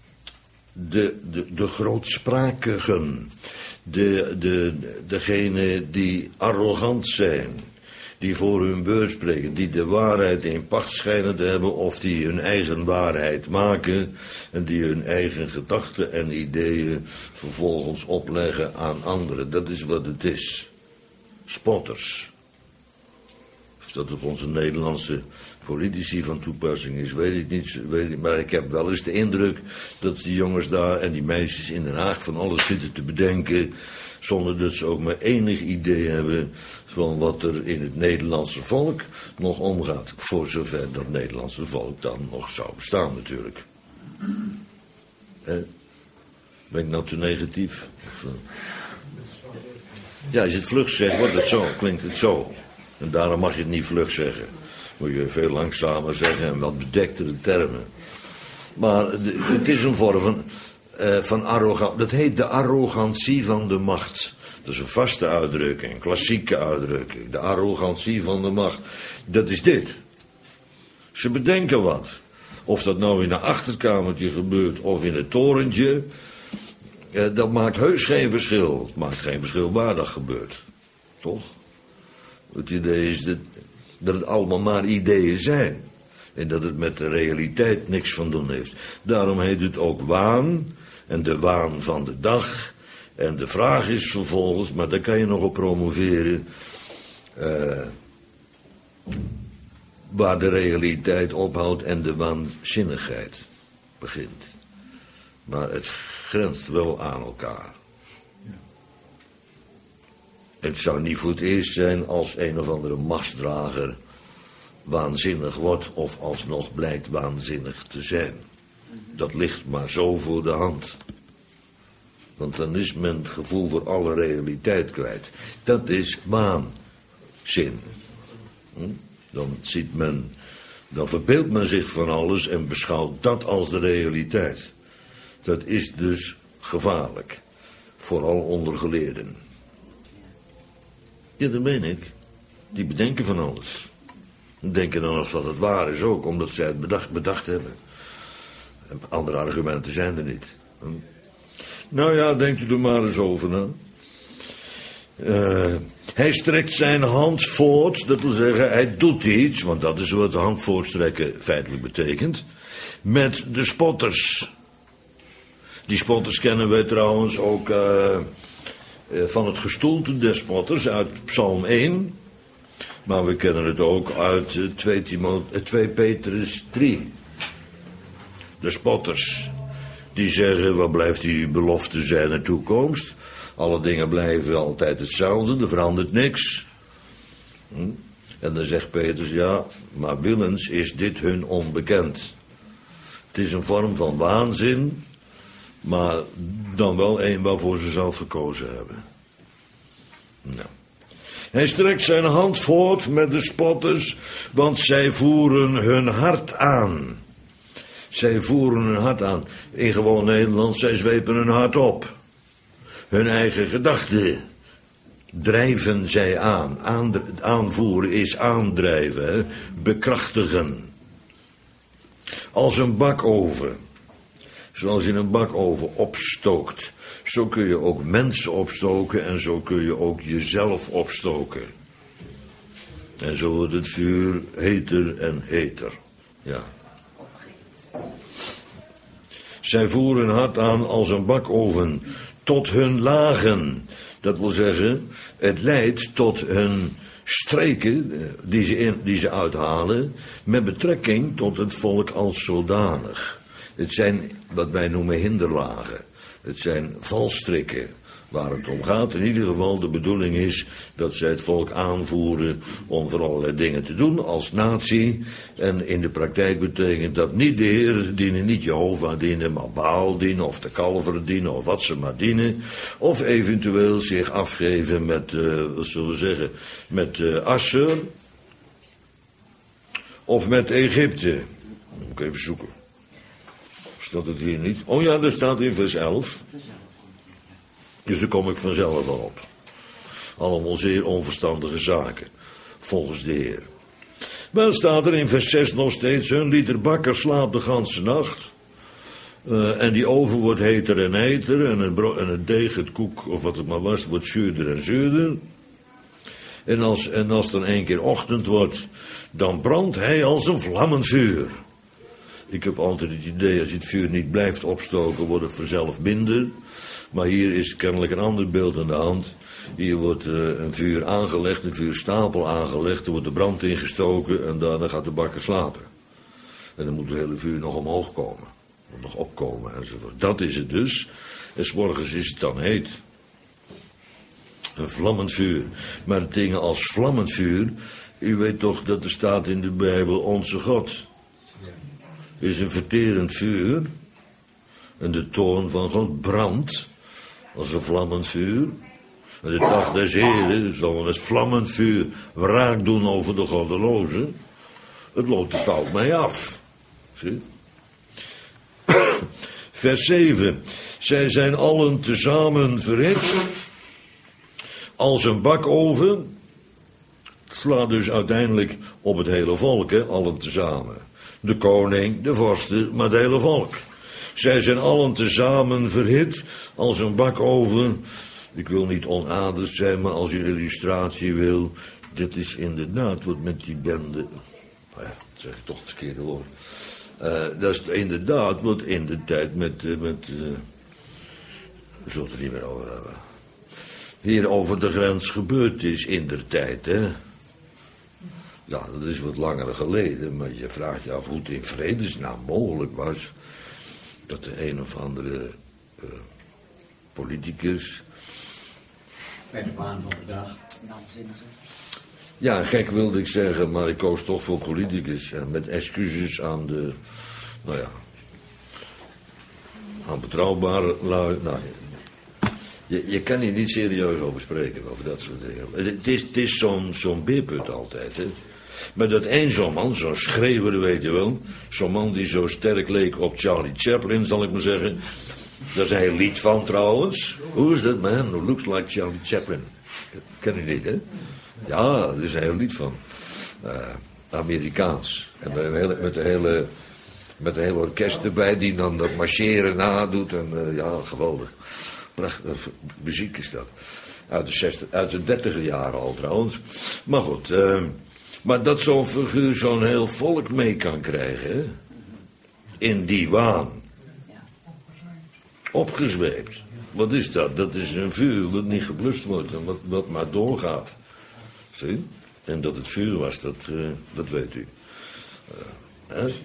de, de, de grootsprakigen. De, de, degene die arrogant zijn. Die voor hun beurt spreken, die de waarheid in pacht schijnen te hebben, of die hun eigen waarheid maken en die hun eigen gedachten en ideeën vervolgens opleggen aan anderen. Dat is wat het is. Spotters. Of dat op onze Nederlandse politici van toepassing is, weet ik niet, weet ik, maar ik heb wel eens de indruk dat die jongens daar en die meisjes in Den Haag van alles zitten te bedenken, zonder dat ze ook maar enig idee hebben van wat er in het Nederlandse volk nog omgaat. Voor zover dat Nederlandse volk dan nog zou bestaan natuurlijk. Eh, ben ik nou te negatief? Of, uh... Ja, als je het vlug zegt, wordt het zo, klinkt het zo. En daarom mag je het niet vlug zeggen. Moet je veel langzamer zeggen en wat bedektere termen. Maar het is een vorm van, uh, van arrogantie. Dat heet de arrogantie van de macht. Dat is een vaste uitdrukking, een klassieke uitdrukking. De arrogantie van de macht. Dat is dit. Ze bedenken wat. Of dat nou in een achterkamertje gebeurt of in het torentje. Uh, dat maakt heus geen verschil. Het maakt geen verschil waar dat gebeurt. Toch? Het idee is dat, dat het allemaal maar ideeën zijn. En dat het met de realiteit niks van doen heeft. Daarom heet het ook waan. En de waan van de dag. En de vraag is vervolgens, maar daar kan je nog op promoveren. Uh, waar de realiteit ophoudt en de waanzinnigheid begint. Maar het grenst wel aan elkaar. Het zou niet voor het eerst zijn als een of andere machtsdrager waanzinnig wordt of alsnog blijkt waanzinnig te zijn. Dat ligt maar zo voor de hand. Want dan is men het gevoel voor alle realiteit kwijt. Dat is waanzin. Dan ziet men, dan verbeeldt men zich van alles en beschouwt dat als de realiteit. Dat is dus gevaarlijk. Vooral onder geleerden. Ja, dat meen ik. Die bedenken van alles. Denken dan nog dat het waar is ook, omdat zij het bedacht, bedacht hebben. Andere argumenten zijn er niet. Hm? Nou ja, denkt u er maar eens over na. Uh, hij strekt zijn hand voort, dat wil zeggen, hij doet iets, want dat is wat de hand voortstrekken feitelijk betekent, met de spotters. Die spotters kennen wij trouwens ook uh, uh, van het gestoelte des spotters uit Psalm één. Maar we kennen het ook uit uh, twee, Timo- uh, twee Petrus drie. De spotters, die zeggen, wat blijft die belofte zijn de toekomst? Alle dingen blijven altijd hetzelfde, er verandert niks. Hm? En dan zegt Petrus, ja, maar willens is dit hun onbekend. Het is een vorm van waanzin, maar dan wel een waarvoor ze zelf verkozen hebben. Nou. Hij strekt zijn hand voort met de spotters, want zij voeren hun hart aan. Zij voeren hun hart aan. In gewoon Nederlands, zij zwepen hun hart op. Hun eigen gedachten drijven zij aan. Aandr- aanvoeren is aandrijven, hè? Bekrachtigen. Als een bakoven. Zoals je een bakoven opstookt. Zo kun je ook mensen opstoken en zo kun je ook jezelf opstoken. En zo wordt het vuur heter en heter. Ja. Zij voeren hun hart aan als een bakoven tot hun lagen. Dat wil zeggen, het leidt tot hun streken die ze, in, die ze uithalen met betrekking tot het volk als zodanig. Het zijn wat wij noemen hinderlagen. Het zijn valstrikken waar het om gaat. In ieder geval de bedoeling is dat zij het volk aanvoeren om van allerlei dingen te doen als natie. En in de praktijk betekent dat niet de Heer dienen, niet Jehovah dienen, maar Baal dienen of de kalveren dienen of wat ze maar dienen. Of eventueel zich afgeven met, uh, wat zullen we zeggen, met uh, Assur. Of met Egypte. Moet ik even zoeken. Staat het hier niet? Oh ja, daar staat in vers elf. Dus daar kom ik vanzelf al op. Allemaal zeer onverstandige zaken, volgens de Heer. Wel staat er in vers zes nog steeds, hun liter bakker slaapt de ganse nacht. Uh, en die oven wordt heter en heter. En het, bro- en het deeg, het koek, of wat het maar was, wordt zuurder en zuurder. En als, en als dan één keer ochtend wordt, dan brandt hij als een vlammend vuur. Ik heb altijd het idee, als je het vuur niet blijft opstoken, wordt het vanzelf minder. Maar hier is kennelijk een ander beeld aan de hand. Hier wordt uh, een vuur aangelegd, een vuurstapel aangelegd, er wordt de brand ingestoken en daarna gaat de bakker slapen. En dan moet het hele vuur nog omhoog komen, nog opkomen enzovoort. Dat is het dus. En 's morgens is het dan heet. Een vlammend vuur. Maar dingen als vlammend vuur, u weet toch dat er staat in de Bijbel, onze God is een verterend vuur. En de toorn van God brandt als een vlammend vuur. En de dag des Heren zal met vlammend vuur wraak doen over de goddelozen. Het loopt de fout mij af. Zie? Vers zeven. Zij zijn allen tezamen verhit als een bakoven. Het slaat dus uiteindelijk op het hele volk, hè, allen tezamen. De koning, de vorsten, maar het hele volk. Zij zijn allen tezamen verhit als een bakoven. Ik wil niet onaardig zijn, maar als je illustratie wil, dit is inderdaad wat met die bende. Nou ja, dat zeg ik toch het verkeerde woord. Uh, dat is inderdaad wat in de tijd met. Uh, met uh, we zullen het er niet meer over hebben. Hier over de grens gebeurd is in der tijd, hè. Ja, dat is wat langer geleden, maar je vraagt je af hoe het in vredesnaam mogelijk was dat de een of andere uh, politicus... Met de baan van de dag. Ja, gek wilde ik zeggen, maar ik koos toch voor politicus. En met excuses aan de, nou ja, aan betrouwbare lui. Nou, je, je kan hier niet serieus over spreken, over dat soort dingen. Het is, het is zo'n zo'n beerput altijd, hè. Maar dat één zo'n man, zo'n schreeuwer, weet je wel. Zo'n man die zo sterk leek op Charlie Chaplin, zal ik maar zeggen. Daar is een heel lied van trouwens. Who is that man who looks like Charlie Chaplin? Ken je niet, hè? Ja, er is een heel lied van. Uh, Amerikaans. En met, een hele, met, de hele, met een hele orkest erbij die dan dat marcheren nadoet. En uh, ja, geweldig. Prachtig muziek is dat. Uit de, zestig, uit de dertiger jaren al trouwens. Maar goed, uh, maar dat zo'n figuur zo'n heel volk mee kan krijgen, hè? In die waan. Opgezweept. Wat is dat? Dat is een vuur wat niet geblust wordt en wat, wat maar doorgaat. Zie? En dat het vuur was, dat, uh, dat weet u. Uh, eh?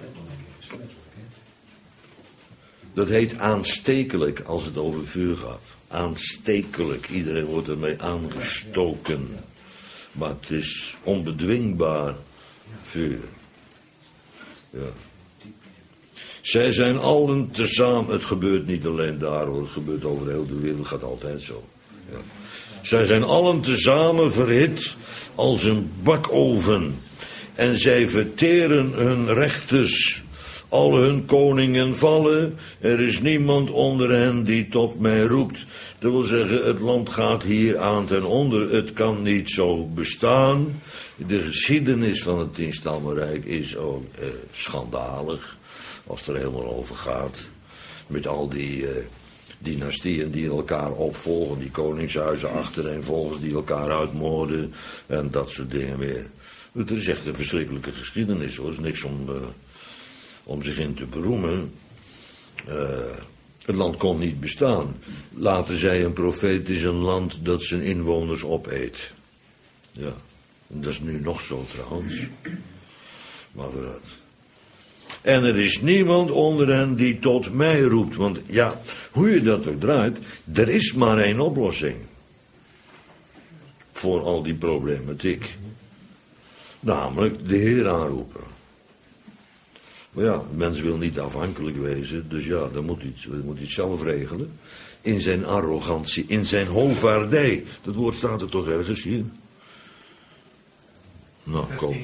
Dat heet aanstekelijk als het over vuur gaat. Aanstekelijk. Iedereen wordt ermee aangestoken. Maar het is onbedwingbaar vuur. Ja. Zij zijn allen tezamen, het gebeurt niet alleen daar hoor, het gebeurt over heel de wereld, het gaat altijd zo. Ja. Zij zijn allen tezamen verhit als een bakoven. En zij verteren hun rechters. Al hun koningen vallen. Er is niemand onder hen die tot mij roept. Dat wil zeggen, het land gaat hier aan ten onder. Het kan niet zo bestaan. De geschiedenis van het Tienstammenrijk is ook eh, schandalig. Als het er helemaal over gaat. Met al die uh, dynastieën die elkaar opvolgen. Die koningshuizen achtereenvolgens die elkaar uitmoorden. En dat soort dingen meer. Het is echt een verschrikkelijke geschiedenis hoor. Er is niks om, uh, om zich in te beroemen. Uh, het land kon niet bestaan. Later zei een profeet, het is een land dat zijn inwoners opeet. Ja. En dat is nu nog zo trouwens. Maar vooruit. En er is niemand onder hen die tot mij roept. Want ja, hoe je dat ook draait, er is maar één oplossing. Voor al die problematiek. Namelijk de Heer aanroepen. Maar ja, de mens wil niet afhankelijk wezen. Dus ja, dan moet hij het, moet hij het zelf regelen. In zijn arrogantie, in zijn hovaardij. Dat woord staat er toch ergens hier? Nou, kom.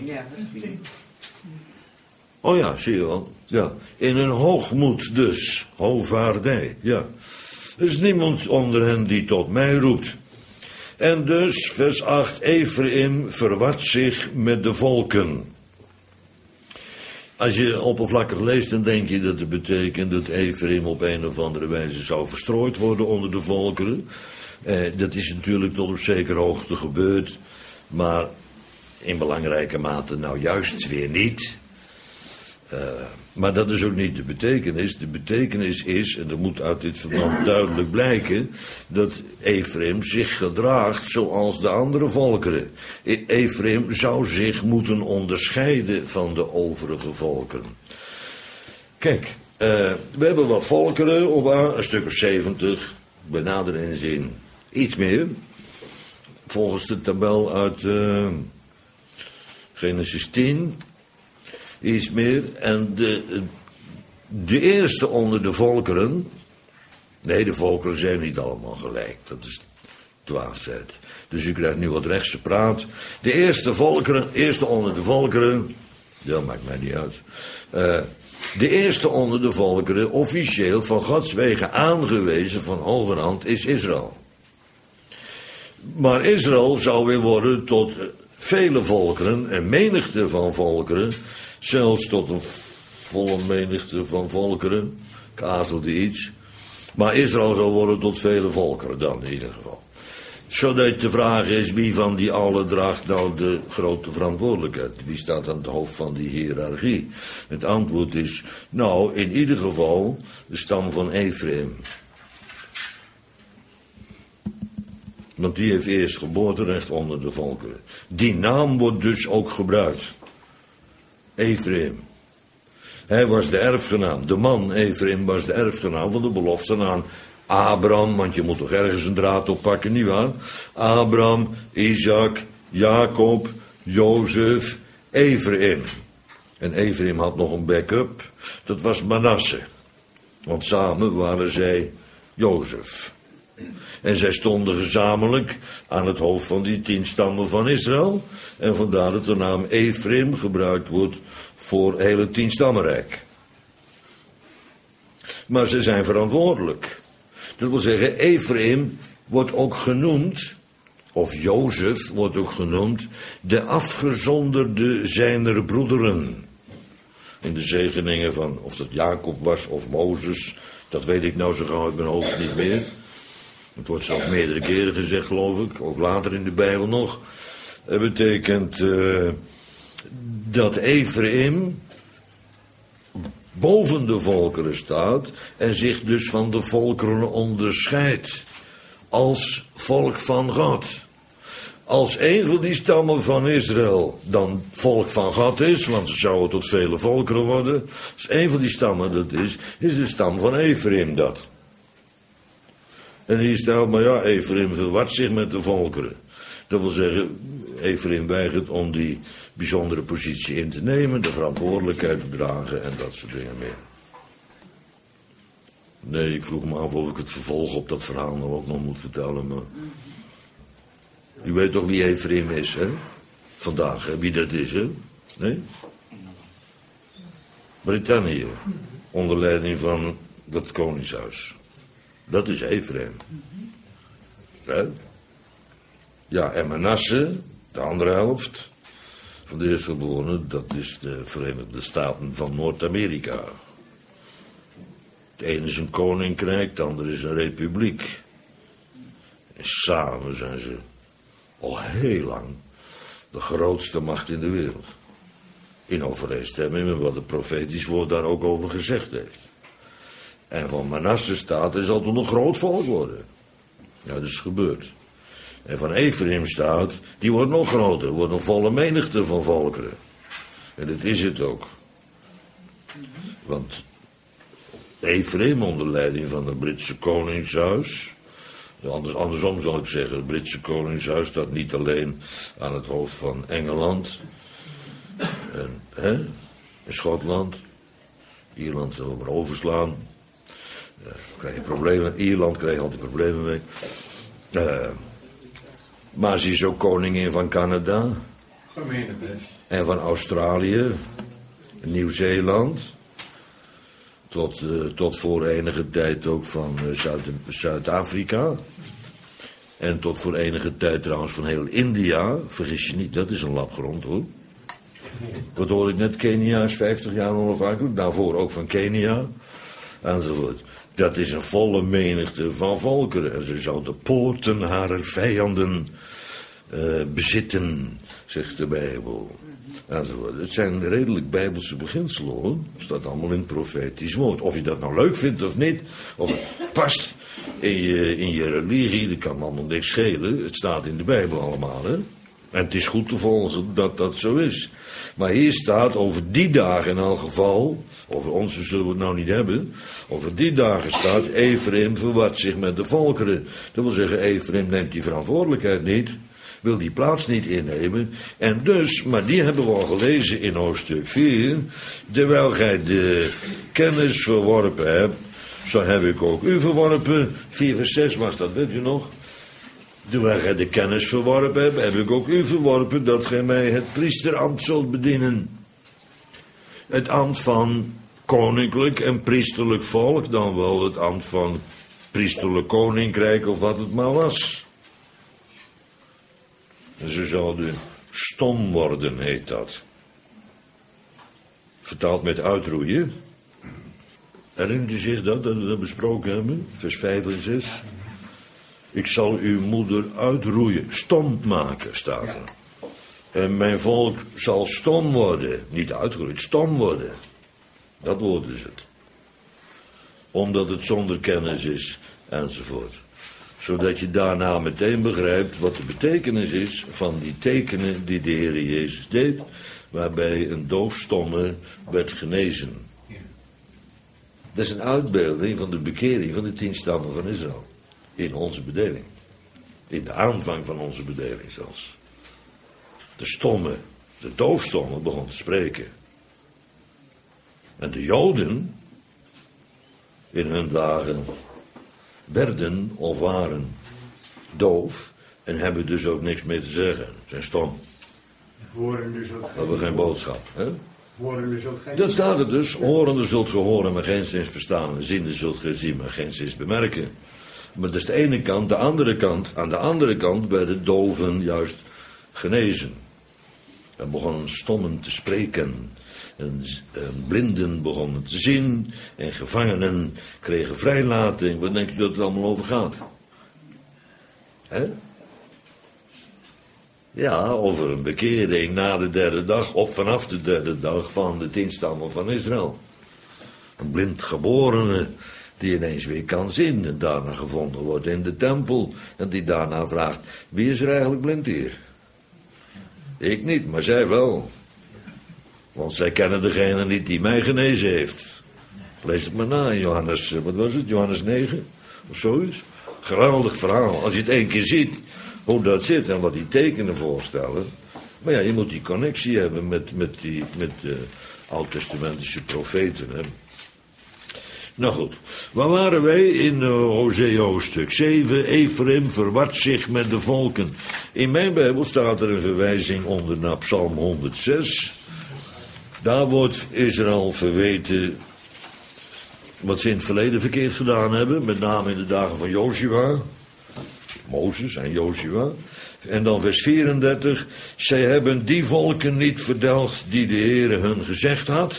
Oh ja, zie je wel. Ja. In een hoogmoed dus. Hovaardij. Ja. Er is niemand onder hen die tot mij roept. En dus, vers acht. Ephraim verwart zich met de volken. Als je oppervlakkig leest, dan denk je dat het betekent dat Ephraim op een of andere wijze zou verstrooid worden onder de volkeren. Eh, dat is natuurlijk tot op zekere hoogte gebeurd. Maar in belangrijke mate nou juist weer niet. Uh, maar dat is ook niet de betekenis. De betekenis is, en dat moet uit dit verband duidelijk blijken, dat Ephraim zich gedraagt zoals de andere volkeren. Ephraim zou zich moeten onderscheiden van de overige volkeren. Kijk, uh, we hebben wat volkeren, op een stuk of zeventig, bij nader inzien iets meer. Volgens de tabel uit uh, Genesis tien. Iets meer. En de, de eerste onder de volkeren. Nee, de volkeren zijn niet allemaal gelijk. Dat is dwaasheid. Dus u krijgt nu wat rechtse praat. De eerste volkeren, eerste onder de volkeren. Dat maakt mij niet uit. Uh, de eerste onder de volkeren, officieel van Gods wegen aangewezen van hogerhand, is Israël. Maar Israël zou weer worden tot vele volkeren, een menigte van volkeren. Zelfs tot een volle menigte van volkeren. Ik aarzelde iets. Maar Israël zal worden tot vele volkeren dan in ieder geval. Zodat de vraag is wie van die allen draagt nou de grote verantwoordelijkheid. Wie staat aan het hoofd van die hiërarchie? Het antwoord is, nou in ieder geval de stam van Ephraim. Want die heeft eerst geboorterecht onder de volkeren. Die naam wordt dus ook gebruikt. Ephraim. Hij was de erfgenaam. De man Ephraim was de erfgenaam van de belofte aan Abraham. Want je moet toch ergens een draad oppakken, nietwaar? Abraham, Isaac, Jacob, Jozef, Ephraim. En Ephraim had nog een backup. Dat was Manasse. Want samen waren zij Jozef. En zij stonden gezamenlijk aan het hoofd van die tien stammen van Israël. En vandaar dat de naam Ephraim gebruikt wordt voor het hele tienstammenrijk. Maar ze zijn verantwoordelijk. Dat wil zeggen, Ephraim wordt ook genoemd, of Jozef wordt ook genoemd, de afgezonderde zijner broederen. In de zegeningen van, of dat Jacob was of Mozes, dat weet ik nou zo gauw uit mijn hoofd niet meer. Het wordt zelfs meerdere keren gezegd, geloof ik, ook later in de Bijbel nog. Het betekent uh, dat Ephraim boven de volkeren staat en zich dus van de volkeren onderscheidt als volk van God. Als een van die stammen van Israël dan volk van God is, want ze zouden tot vele volkeren worden, als een van die stammen dat is, is de stam van Ephraim dat. En hier stelt, maar ja, Ephraim verwart zich met de volkeren. Dat wil zeggen, Ephraim weigert om die bijzondere positie in te nemen, de verantwoordelijkheid te dragen en dat soort dingen meer. Nee, ik vroeg me af of ik het vervolg op dat verhaal nog ook nog moet vertellen, maar... U weet toch wie Ephraim is, hè? Vandaag, hè? Wie dat is, hè? Nee? Brittannië, onder leiding van het koningshuis. Dat is Ephraim. Ja, ja, en Manasse, de andere helft van de eerstgeborene, dat is de Verenigde Staten van Noord-Amerika. Het ene is een koninkrijk, het andere is een republiek. En samen zijn ze al heel lang de grootste macht in de wereld. In overeenstemming met wat het profetisch woord daar ook over gezegd heeft. En van Manasse staat, er zal toen een groot volk worden. Ja, dat is gebeurd. En van Ephraim staat, die wordt nog groter, wordt een volle menigte van volkeren. En dat is het ook. Want Ephraim onder leiding van het Britse koningshuis, anders, andersom zal ik zeggen, het Britse koningshuis staat niet alleen aan het hoofd van Engeland en, hè, en Schotland. Ierland zullen we maar overslaan. Uh, krijg je problemen. Ierland krijg je altijd problemen mee. Uh, maar ze is ook koningin van Canada. En van Australië. Nieuw-Zeeland. Tot, uh, tot voor enige tijd ook van uh, Zuid- Zuid-Afrika. En tot voor enige tijd trouwens van heel India. Vergis je niet, dat is een labgrond hoor. Wat hoor ik net, Kenia is vijftig jaar onafhankelijk. Daarvoor ook van Kenia. Enzovoort. Dat is een volle menigte van volkeren. En ze zal de poorten harer vijanden uh, bezitten, zegt de Bijbel. Enzovoort. Het zijn redelijk bijbelse beginselen hoor. Het staat allemaal in het profetisch woord. Of je dat nou leuk vindt of niet, of het past in je, in je religie, dat kan allemaal niks schelen. Het staat in de Bijbel allemaal, hè. En het is goed te volgen dat dat zo is. Maar hier staat over die dagen in elk geval, over onze zullen we het nou niet hebben, over die dagen staat, Ephraim verwart zich met de volkeren. Dat wil zeggen, Ephraim neemt die verantwoordelijkheid niet, wil die plaats niet innemen. En dus, maar die hebben we al gelezen in hoofdstuk vier, terwijl gij de kennis verworpen hebt, zo heb ik ook u verworpen. vier vers zes was dat, weet u nog? Terwijl gij de kennis verworpen hebt, heb ik ook u verworpen dat gij mij het priesterambt zult bedienen. Het ambt van koninklijk en priesterlijk volk, dan wel het ambt van priesterlijk koninkrijk of wat het maar was. En ze zouden stom worden, heet dat. Vertaald met uitroeien. Herinnert u zich dat, dat we dat besproken hebben? Vers vijf en zes. Ik zal uw moeder uitroeien, stom maken, staat er. En mijn volk zal stom worden, niet uitgeroeid, stom worden. Dat woord is het. Omdat het zonder kennis is, enzovoort. Zodat je daarna meteen begrijpt wat de betekenis is van die tekenen die de Heer Jezus deed, waarbij een doofstomme werd genezen. Dat is een uitbeelding van de bekering van de tien stammen van Israël. In onze bedeling. In de aanvang van onze bedeling zelfs. De stomme, de doofstomme begon te spreken. En de Joden in hun dagen werden of waren doof en hebben dus ook niks meer te zeggen. Ze zijn stom. Horen dus ook Hebben geen boodschap. Hè? Horen dus ook geen... Dat staat er dus. Horende zult ge horen, maar geen zins verstaan. Ziende zult ge zien, maar geen zins bemerken. Maar dat is de ene kant. De andere kant, aan de andere kant werden doven juist genezen. En begonnen stommen te spreken. En, en blinden begonnen te zien. En gevangenen kregen vrijlating. Wat denk je dat het allemaal over gaat? Hè? Ja, over een bekering na de derde dag, of vanaf de derde dag van de tien stammen van Israël. Een blind geborene die ineens weer kan zien en daarna gevonden wordt in de tempel. En die daarna vraagt, wie is er eigenlijk blind hier? Ik niet, maar zij wel. Want zij kennen degene niet die mij genezen heeft. Lees het maar na in Johannes, wat was het, Johannes negen? Of zoiets. Geweldig verhaal, als je het één keer ziet, hoe dat zit en wat die tekenen voorstellen. Maar ja, je moet die connectie hebben met, met, die, met de oud-testamentische profeten. Hè. Nou goed, waar waren wij? In uh, Hosea hoofdstuk zeven. Ephraim verwart zich met de volken. In mijn Bijbel staat er een verwijzing onder naar Psalm honderdzes. Daar wordt Israël verweten wat ze in het verleden verkeerd gedaan hebben. Met name in de dagen van Joshua. Mozes en Joshua. En dan vers vierendertig. Zij hebben die volken niet verdelgd die de Heere hun gezegd had.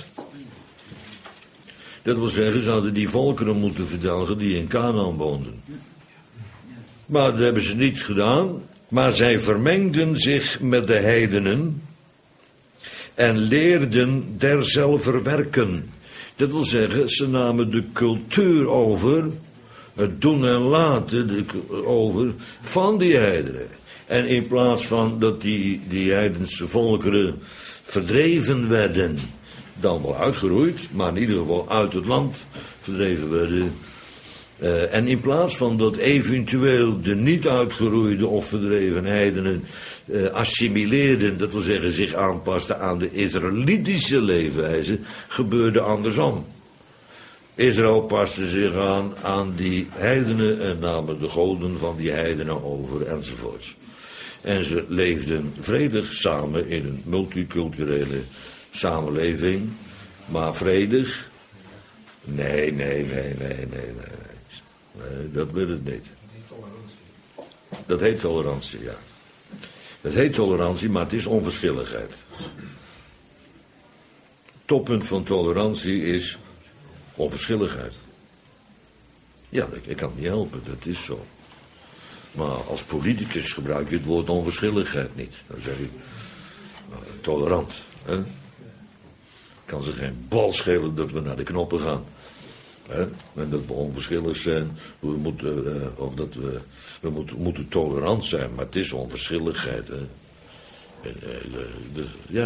Dat wil zeggen, ze hadden die volkeren moeten verdelgen die in Canaan woonden. Maar dat hebben ze niet gedaan. Maar zij vermengden zich met de heidenen. En leerden derzelver werken. Dat wil zeggen, ze namen de cultuur over. Het doen en laten de, over van die heidenen. En in plaats van dat die, die heidense volkeren verdreven werden, dan wel uitgeroeid, maar in ieder geval uit het land verdreven werden. Uh, en in plaats van dat eventueel de niet uitgeroeide of verdreven heidenen uh, assimileerden, dat wil zeggen zich aanpasten aan de Israëlitische leefwijze, gebeurde andersom. Israël paste zich aan aan die heidenen en namen de goden van die heidenen over enzovoorts. En ze leefden vredig samen in een multiculturele samenleving, maar vredig? Nee, nee, nee, nee, nee, nee. Nee, dat wil het niet. Dat heet tolerantie, ja. Dat heet tolerantie, maar het is onverschilligheid. Toppunt van tolerantie is onverschilligheid. Ja, ik kan het niet helpen, dat is zo. Maar als politicus gebruik je het woord onverschilligheid niet. Dan zeg je uh, tolerant. Hè? Kan ze geen bal schelen dat we naar de knoppen gaan. Hè? En dat we onverschillig zijn. We moeten, uh, of dat we, we moeten, moeten tolerant zijn, maar het is onverschilligheid. Hè? En, uh, de, de, ja.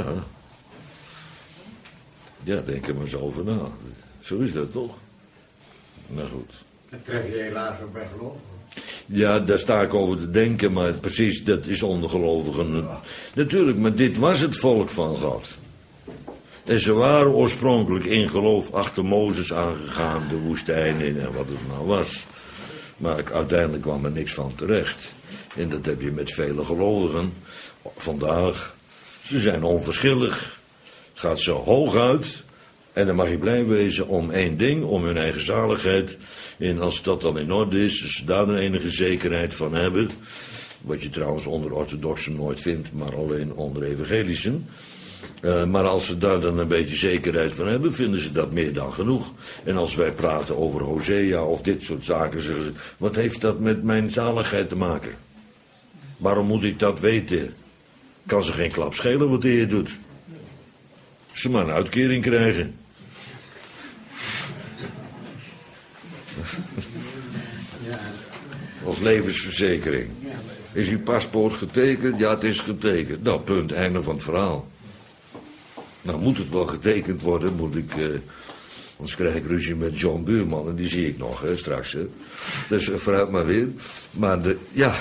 Ja, denk er maar eens over na. Zo is dat toch? Nou goed. Dat tref je helaas ook bij gelovigen. Ja, daar sta ik over te denken, maar precies, dat is onder gelovigen. Natuurlijk, maar dit was het volk van God. En ze waren oorspronkelijk in geloof achter Mozes aangegaan, de woestijn in en wat het nou was. Maar uiteindelijk kwam er niks van terecht. En dat heb je met vele gelovigen vandaag. Ze zijn onverschillig. Het gaat zo hoog uit. En dan mag je blij wezen om één ding, om hun eigen zaligheid. En als dat dan in orde is, als ze daar een enige zekerheid van hebben. Wat je trouwens onder orthodoxen nooit vindt, maar alleen onder evangelischen. Uh, maar als ze daar dan een beetje zekerheid van hebben, vinden ze dat meer dan genoeg. En als wij praten over Hosea of dit soort zaken, zeggen ze, wat heeft dat met mijn zaligheid te maken? Waarom moet ik dat weten? Kan ze geen klap schelen wat de Heer doet. Ze maar een uitkering krijgen. Ja. Als levensverzekering. Is uw paspoort getekend? Ja, het is getekend. Nou, punt, einde van het verhaal. Nou, moet het wel getekend worden, moet ik... Uh, anders krijg ik ruzie met John Buurman en die zie ik nog, hè, straks. Hè. Dus uh, vooruit maar weer. Maar, de, ja...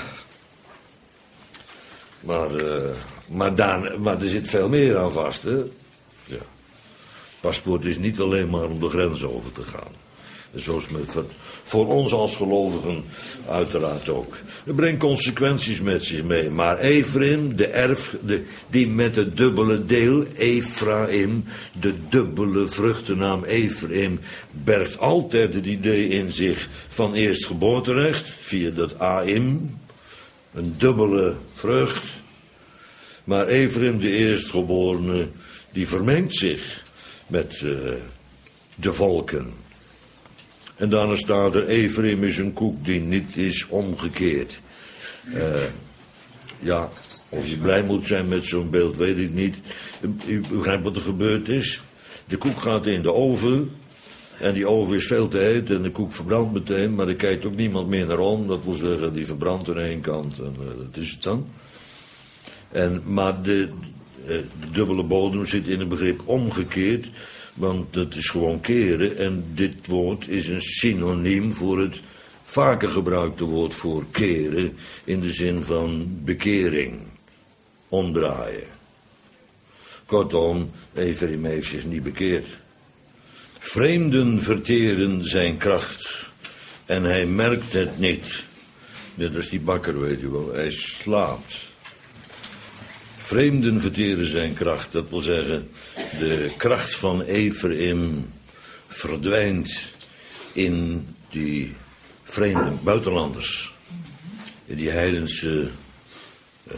Maar, uh, maar, daar, maar er zit veel meer aan vast, hè. Ja. Paspoort is niet alleen maar om de grens over te gaan. Zoals met, voor ons als gelovigen uiteraard ook. Het brengt consequenties met zich mee. Maar Ephraim, de erf, de, die met het dubbele deel, Ephraim, de dubbele vruchtennaam Ephraim, bergt altijd het idee in zich van eerstgeboorterecht, via dat Aim, een dubbele vrucht. Maar Ephraim, de eerstgeborene, die vermengt zich met uh, de volken. En daarna staat er, Ephraim is een koek die niet is omgekeerd. Uh, ja, of je blij moet zijn met zo'n beeld, weet ik niet. U begrijpt wat er gebeurd is? De koek gaat in de oven. En die oven is veel te heet en de koek verbrandt meteen. Maar er kijkt ook niemand meer naar om. Dat wil zeggen, die verbrandt aan één kant. En uh, dat is het dan. En, maar de, de dubbele bodem zit in het begrip omgekeerd. Want dat is gewoon keren. En dit woord is een synoniem voor het vaker gebruikte woord voor keren. In de zin van bekering. Omdraaien. Kortom, Ephraim heeft zich niet bekeerd. Vreemden verteren zijn kracht. En hij merkt het niet. Net als die bakker, weet u wel. Hij slaapt. Vreemden verteren zijn kracht. Dat wil zeggen, de kracht van Ephraim verdwijnt in die vreemde buitenlanders. In die heidense uh,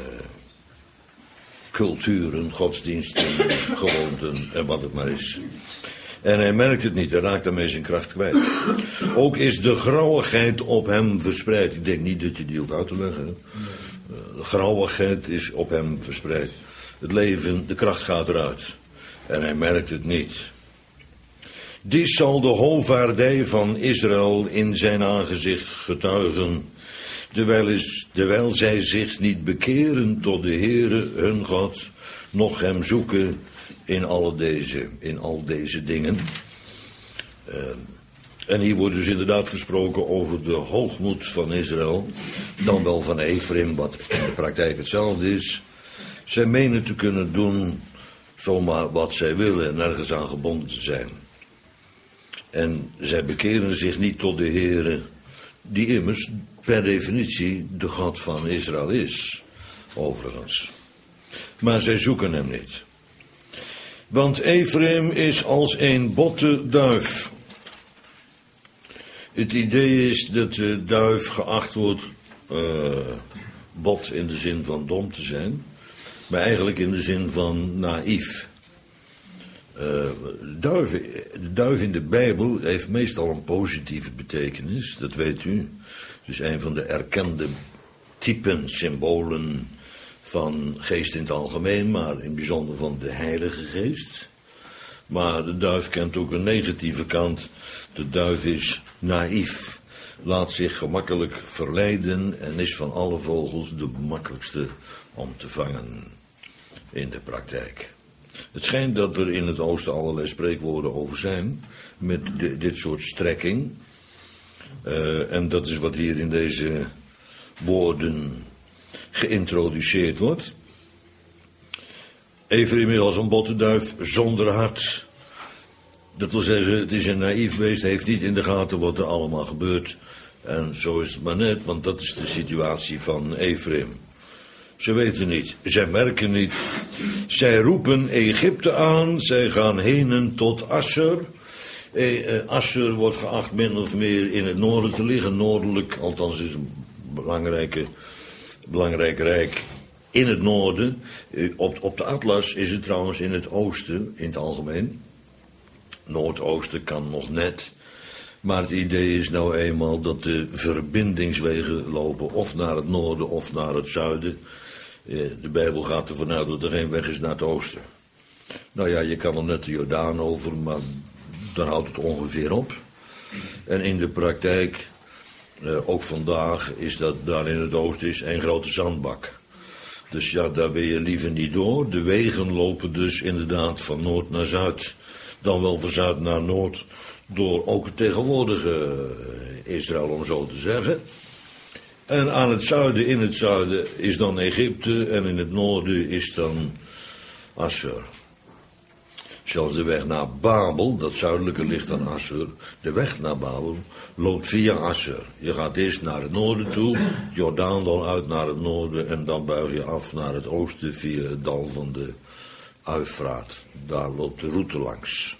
culturen, godsdiensten, gewoonten en wat het maar is. En hij merkt het niet, hij raakt daarmee zijn kracht kwijt. Ook is de grauwigheid op hem verspreid. Ik denk niet dat je die hoeft uit te leggen. Hè? De grauwigheid is op hem verspreid. Het leven, de kracht gaat eruit. En hij merkt het niet. Die zal de hoogvaardij van Israël in zijn aangezicht getuigen. Terwijl, is, terwijl zij zich niet bekeren tot de Heere hun God, noch hem zoeken in, alle deze, in al deze dingen. Uh, en hier wordt dus inderdaad gesproken over de hoogmoed van Israël, dan wel van Ephraim, wat in de praktijk hetzelfde is. Zij menen te kunnen doen zomaar wat zij willen en nergens aan gebonden te zijn. En zij bekeren zich niet tot de Heere, die immers per definitie de God van Israël is, overigens. Maar zij zoeken hem niet. Want Ephraim is als een botte duif. Het idee is dat de duif geacht wordt uh, bot in de zin van dom te zijn, maar eigenlijk in de zin van naïef. Uh, duif, de duif in de Bijbel heeft meestal een positieve betekenis, dat weet u. Het is een van de erkende typen, symbolen van geest in het algemeen, maar in het bijzonder van de Heilige Geest. Maar de duif kent ook een negatieve kant. De duif is naïef, laat zich gemakkelijk verleiden en is van alle vogels de makkelijkste om te vangen in de praktijk. Het schijnt dat er in het oosten allerlei spreekwoorden over zijn met de, dit soort strekking. Uh, en dat is wat hier in deze woorden geïntroduceerd wordt. Ephraim is als een botte duif zonder hart. Dat wil zeggen, het is een naïef beest, heeft niet in de gaten wat er allemaal gebeurt. En zo is het maar net, want dat is de situatie van Ephraim. Ze weten niet, zij merken niet. Zij roepen Egypte aan, zij gaan heen tot Assur. Eh, Assur wordt geacht min of meer in het noorden te liggen, noordelijk, althans is een belangrijke, belangrijk rijk in het noorden. Eh, op, op de atlas is het trouwens in het oosten, in het algemeen. Noordoosten kan nog net. Maar het idee is nou eenmaal dat de verbindingswegen lopen of naar het noorden of naar het zuiden. De Bijbel gaat ervan uit dat er geen weg is naar het oosten. Nou ja, je kan er net de Jordaan over, maar dan houdt het ongeveer op. En in de praktijk, uh, ook vandaag, is dat daar in het oosten is één grote zandbak. Dus ja, daar wil je liever niet door. De wegen lopen dus inderdaad van noord naar zuid. Dan wel van zuid naar noord. Door ook het tegenwoordige Israël, om zo te zeggen. En aan het zuiden, in het zuiden, is dan Egypte. En in het noorden is dan Assur. Zelfs de weg naar Babel, dat zuidelijke ligt aan Assur. De weg naar Babel loopt via Assur. Je gaat eerst naar het noorden toe, Jordaan dan uit naar het noorden. En dan buig je af naar het oosten via het dal van de Uifraat. Daar loopt de route langs.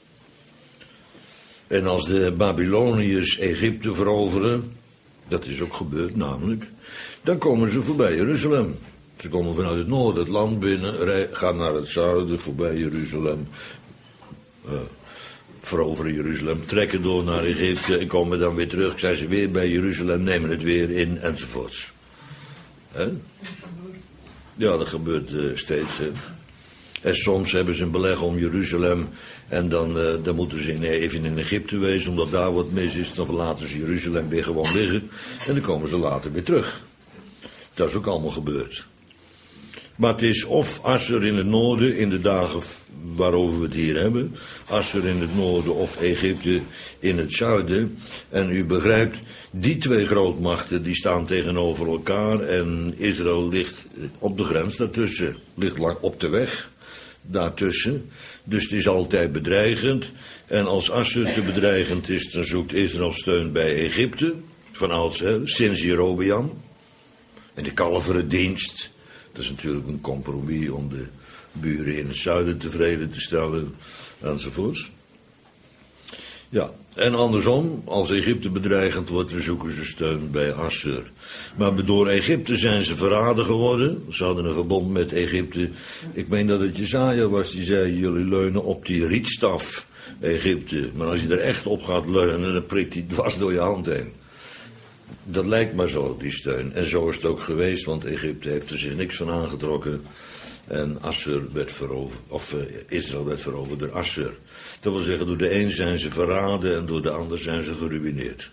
En als de Babyloniërs Egypte veroveren, dat is ook gebeurd namelijk, dan komen ze voorbij Jeruzalem. Ze komen vanuit het noorden het land binnen, gaan naar het zuiden, voorbij Jeruzalem, uh, veroveren Jeruzalem, trekken door naar Egypte en komen dan weer terug. Zijn ze weer bij Jeruzalem, nemen het weer in, enzovoorts. He? Ja, dat gebeurt uh, steeds. Hè. En soms hebben ze een beleg om Jeruzalem en dan, uh, dan moeten ze in, even in Egypte wezen, omdat daar wat mis is. Dan verlaten ze Jeruzalem weer gewoon liggen en dan komen ze later weer terug. Dat is ook allemaal gebeurd. Maar het is of Assur in het noorden, in de dagen waarover we het hier hebben. Assur in het noorden of Egypte in het zuiden. En u begrijpt, die twee grootmachten die staan tegenover elkaar. En Israël ligt op de grens daartussen. Ligt lang op de weg daartussen. Dus het is altijd bedreigend. En als Assur te bedreigend is, dan zoekt Israël steun bij Egypte. Van oudsher, sinds Jerobeam. En de kalverendienst. Dat is natuurlijk een compromis om de buren in het zuiden tevreden te stellen, enzovoorts. Ja, en andersom, als Egypte bedreigend wordt, dan zoeken ze steun bij Assur. Maar door Egypte zijn ze verraden geworden. Ze hadden een verbond met Egypte. Ik meen dat het Jesaja was, die zei, jullie leunen op die rietstaf, Egypte. Maar als je er echt op gaat leunen, dan prikt hij dwars door je hand heen. Dat lijkt maar zo, die steun. En zo is het ook geweest, want Egypte heeft er zich niks van aangetrokken. En Assur werd veroverd, of uh, Israël werd veroverd door Assur. Dat wil zeggen, door de een zijn ze verraden en door de ander zijn ze geruïneerd.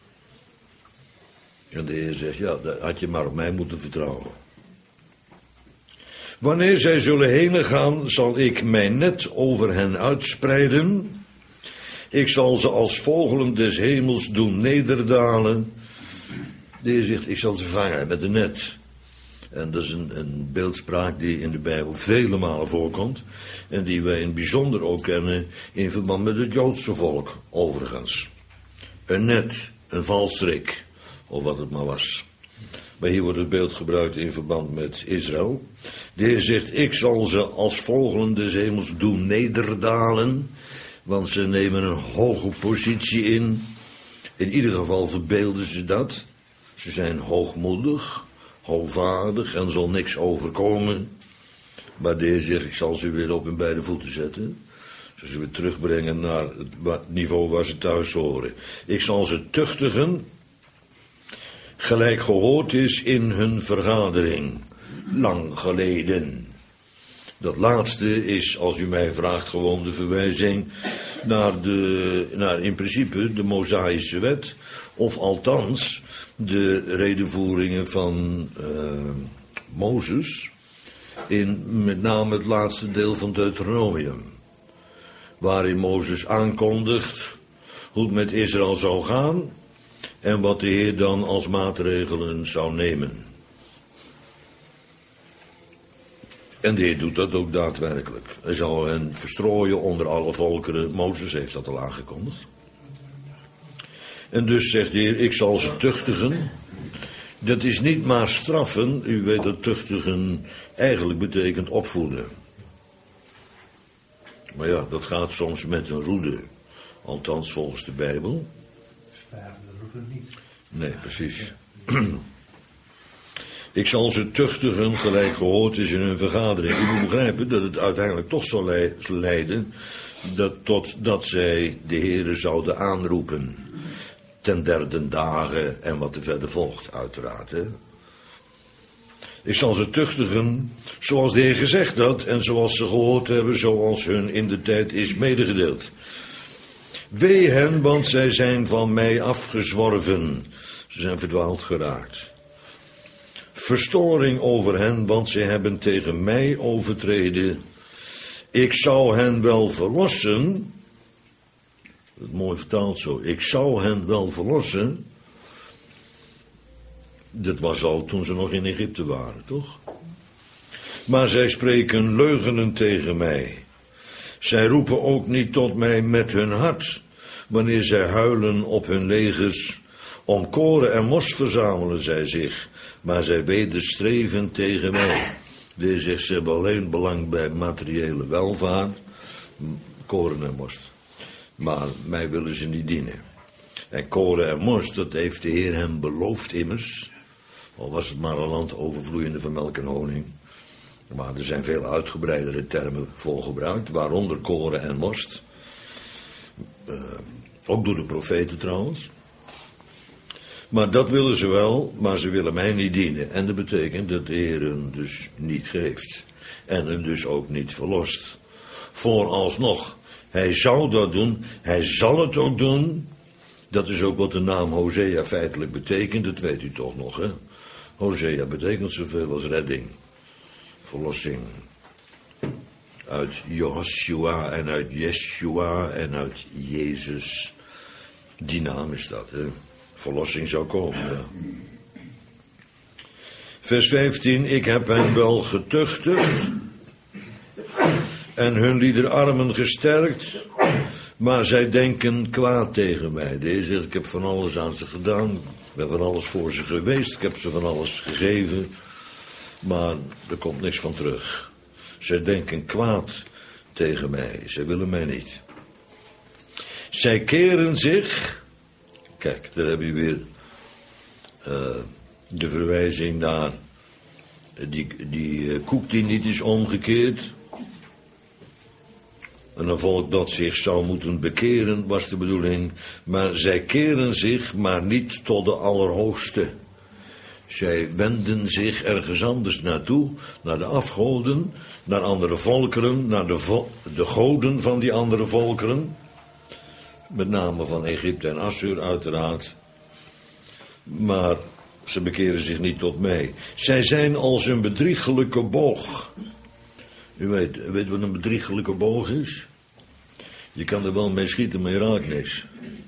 En de Heer zegt, ja, dat had je maar op mij moeten vertrouwen. Wanneer zij zullen heen gaan, zal ik mijn net over hen uitspreiden. Ik zal ze als vogelen des hemels doen nederdalen. De Heer zegt, ik zal ze vangen met een net. En dat is een, een beeldspraak die in de Bijbel vele malen voorkomt. En die wij in het bijzonder ook kennen in verband met het Joodse volk, overigens. Een net, een valstrik, of wat het maar was. Maar hier wordt het beeld gebruikt in verband met Israël. De Heer zegt, ik zal ze als vogelen des hemels doen nederdalen. Want ze nemen een hoge positie in. In ieder geval verbeelden ze dat. Ze zijn hoogmoedig, hoogvaardig en zal niks overkomen. Maar de Heer zegt, ik zal ze weer op hun beide voeten zetten. Ze weer terugbrengen naar het niveau waar ze thuis horen. Ik zal ze tuchtigen, gelijk gehoord is in hun vergadering. Lang geleden. Dat laatste is, als u mij vraagt, gewoon de verwijzing naar, de, naar in principe de Mosaïsche wet. Of althans de redevoeringen van uh, Mozes. In met name het laatste deel van Deuteronomium. Waarin Mozes aankondigt hoe het met Israël zou gaan. En wat de Heer dan als maatregelen zou nemen. En de Heer doet dat ook daadwerkelijk. Hij zal hen verstrooien onder alle volkeren. Mozes heeft dat al aangekondigd. En dus zegt de Heer, ik zal ze tuchtigen. Dat is niet maar straffen. U weet dat tuchtigen eigenlijk betekent opvoeden. Maar ja, dat gaat soms met een roede. Althans volgens de Bijbel. Spaar de roede niet. Nee, precies. Ik zal ze tuchtigen, gelijk gehoord is in hun vergadering. U moet begrijpen dat het uiteindelijk toch zal leiden dat, tot dat zij de Heere zouden aanroepen. Ten derde dagen en wat er verder volgt, uiteraard. Hè? Ik zal ze tuchtigen, zoals de Heer gezegd had en zoals ze gehoord hebben, zoals hun in de tijd is medegedeeld. Wee hen, want zij zijn van mij afgezworven. Ze zijn verdwaald geraakt. Verstoring over hen, want zij hebben tegen mij overtreden. Ik zou hen wel verlossen. Dat is mooi vertaald zo. Ik zou hen wel verlossen. Dat was al toen ze nog in Egypte waren, toch? Maar zij spreken leugenen tegen mij. Zij roepen ook niet tot mij met hun hart, wanneer zij huilen op hun legers. Om koren en mos verzamelen zij zich, maar zij wederstreven tegen mij. Die zegt, ze hebben alleen belang bij materiële welvaart, koren en mos. Maar mij willen ze niet dienen. En koren en mos, dat heeft de Heer hem beloofd immers. Al was het maar een land overvloeiende van melk en honing. Maar er zijn veel uitgebreidere termen voor gebruikt, waaronder koren en most. Uh, ook door de profeten trouwens. Maar dat willen ze wel, maar ze willen mij niet dienen. En dat betekent dat de Heer hen dus niet geeft. En hem dus ook niet verlost. Vooralsnog. Hij zou dat doen, hij zal het ook doen. Dat is ook wat de naam Hosea feitelijk betekent, dat weet u toch nog, hè? Hosea betekent zoveel als redding. Verlossing. Uit Jehoshua en uit Yeshua en uit Jezus. Die naam is dat, hè? Verlossing zou komen, ja. Vers vijftien. Ik heb hen wel getuchtigd en hun liederarmen gesterkt, maar zij denken kwaad tegen mij. Deze zegt, ik heb van alles aan ze gedaan, ik ben van alles voor ze geweest, ik heb ze van alles gegeven, maar er komt niks van terug. Zij denken kwaad tegen mij, zij willen mij niet. Zij keren zich, kijk, daar heb je weer uh, de verwijzing naar die, die uh, koek die niet is omgekeerd. En een volk dat zich zou moeten bekeren, was de bedoeling. Maar zij keren zich, maar niet tot de Allerhoogste. Zij wenden zich ergens anders naartoe, naar de afgoden, naar andere volkeren, naar de, vo- de goden van die andere volkeren. Met name van Egypte en Assur uiteraard. Maar ze bekeren zich niet tot mij. Zij zijn als een bedriegelijke boog. U weet, weet wat een bedriegelijke boog is? Je kan er wel mee schieten, maar je raakt niks.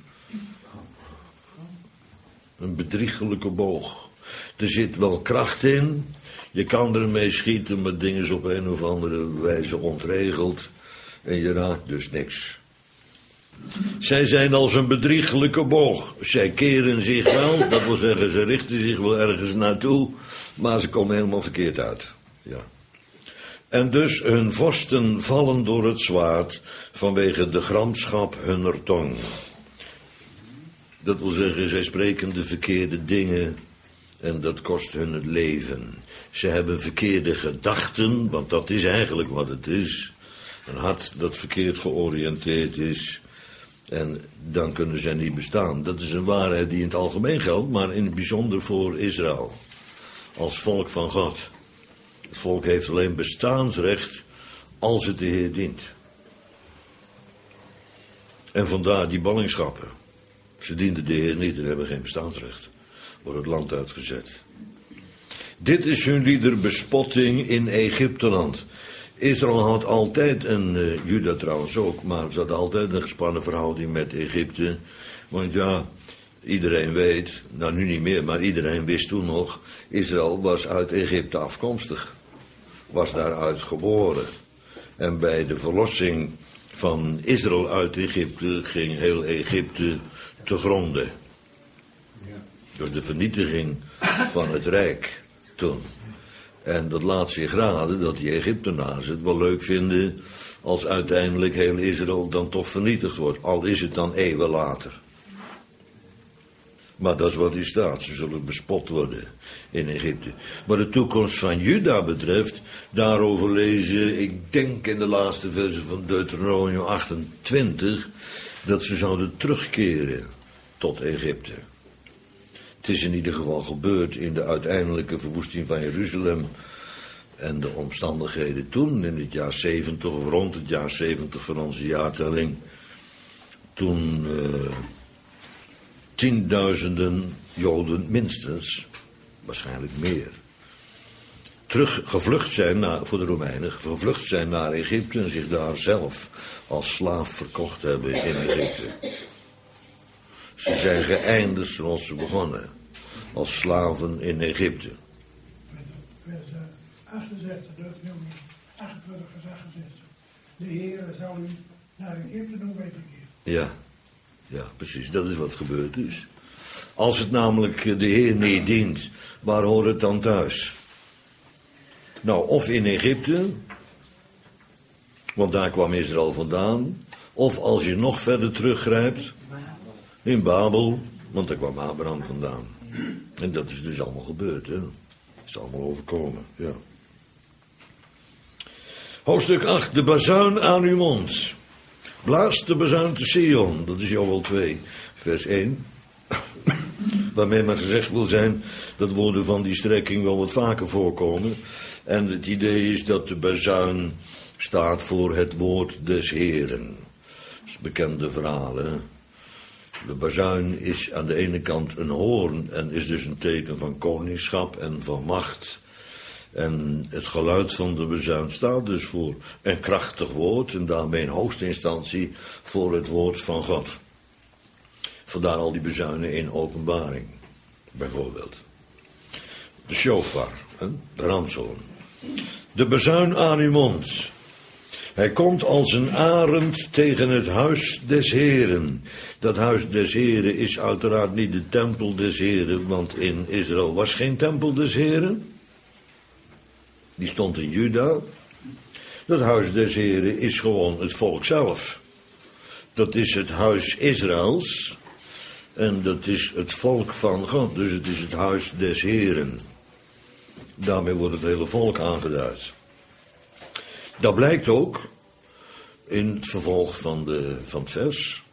Een bedriegelijke boog. Er zit wel kracht in. Je kan ermee schieten, maar dingen is op een of andere wijze ontregeld. En je raakt dus niks. Zij zijn als een bedriegelijke boog. Zij keren zich wel, dat wil zeggen, ze richten zich wel ergens naartoe, maar ze komen helemaal verkeerd uit. Ja. En dus hun vorsten vallen door het zwaard vanwege de gramschap hunner tong. Dat wil zeggen, zij spreken de verkeerde dingen en dat kost hun het leven. Ze hebben verkeerde gedachten, want dat is eigenlijk wat het is. Een hart dat verkeerd georiënteerd is. En dan kunnen zij niet bestaan. Dat is een waarheid die in het algemeen geldt, maar in het bijzonder voor Israël. Als volk van God. Het volk heeft alleen bestaansrecht als het de Heer dient. En vandaar die ballingschappen. Ze dienden de Heer niet en hebben geen bestaansrecht. Wordt het land uitgezet. Dit is hun liederbespotting in Egypteland. Israël had altijd, en uh, Juda trouwens ook, maar ze had altijd een gespannen verhouding met Egypte. Want ja, iedereen weet, nou nu niet meer, maar iedereen wist toen nog, Israël was uit Egypte afkomstig. Was daaruit geboren. En bij de verlossing van Israël uit Egypte ging heel Egypte te gronden. Dus de vernietiging van het Rijk toen. En dat laat zich raden dat die Egyptenaren het wel leuk vinden als uiteindelijk heel Israël dan toch vernietigd wordt. Al is het dan eeuwen later. Maar dat is wat hier staat. Ze zullen bespot worden in Egypte. Wat de toekomst van Juda betreft, daarover lezen, ik denk in de laatste versen van Deuteronomium achtentwintig, dat ze zouden terugkeren tot Egypte. Het is in ieder geval gebeurd in de uiteindelijke verwoesting van Jeruzalem en de omstandigheden toen, in het jaar zeventig of rond het jaar zeventig van onze jaartelling. toen uh, tienduizenden Joden minstens, waarschijnlijk meer, terug gevlucht zijn naar, voor de Romeinen, gevlucht zijn naar Egypte en zich daar zelf als slaaf verkocht hebben in Egypte. Ze zijn geëindigd zoals ze begonnen, als slaven in Egypte. Vers achtenzestig, Deuteronomium achtentwintig, vers achtenzestig. De Heer zal u naar Egypte doen wederkeren. Ja, ja, precies, dat is wat gebeurd is. Als het namelijk de Heer niet dient, waar hoort het dan thuis? Nou, of in Egypte, want daar kwam Israël vandaan, of als je nog verder teruggrijpt, in Babel, want daar kwam Abraham vandaan. En dat is dus allemaal gebeurd, hè. Dat is allemaal overkomen, ja. Hoofdstuk acht, de bazuin aan uw mond. Blaas de bazuin te Sion, dat is Joël twee, vers één. Waarmee maar gezegd wil zijn dat woorden van die strekking wel wat vaker voorkomen. En het idee is dat de bazuin staat voor het woord des Heeren. Dat is bekende verhalen. De bazuin is aan de ene kant een hoorn en is dus een teken van koningschap en van macht. En het geluid van de bazuin staat dus voor een krachtig woord en daarmee in hoogste instantie voor het woord van God. Vandaar al die bazuinen in openbaring, bijvoorbeeld. De shofar, hè? De ramshoorn. De bazuin aan uw mond. Hij komt als een arend tegen het huis des Heren. Dat huis des Heren is uiteraard niet de tempel des Heren, want in Israël was geen tempel des Heren. Die stond in Juda. Dat huis des Heren is gewoon het volk zelf. Dat is het huis Israëls. En dat is het volk van God. Dus het is het huis des Heren. Daarmee wordt het hele volk aangeduid. Dat blijkt ook in het vervolg van, de, van het vers.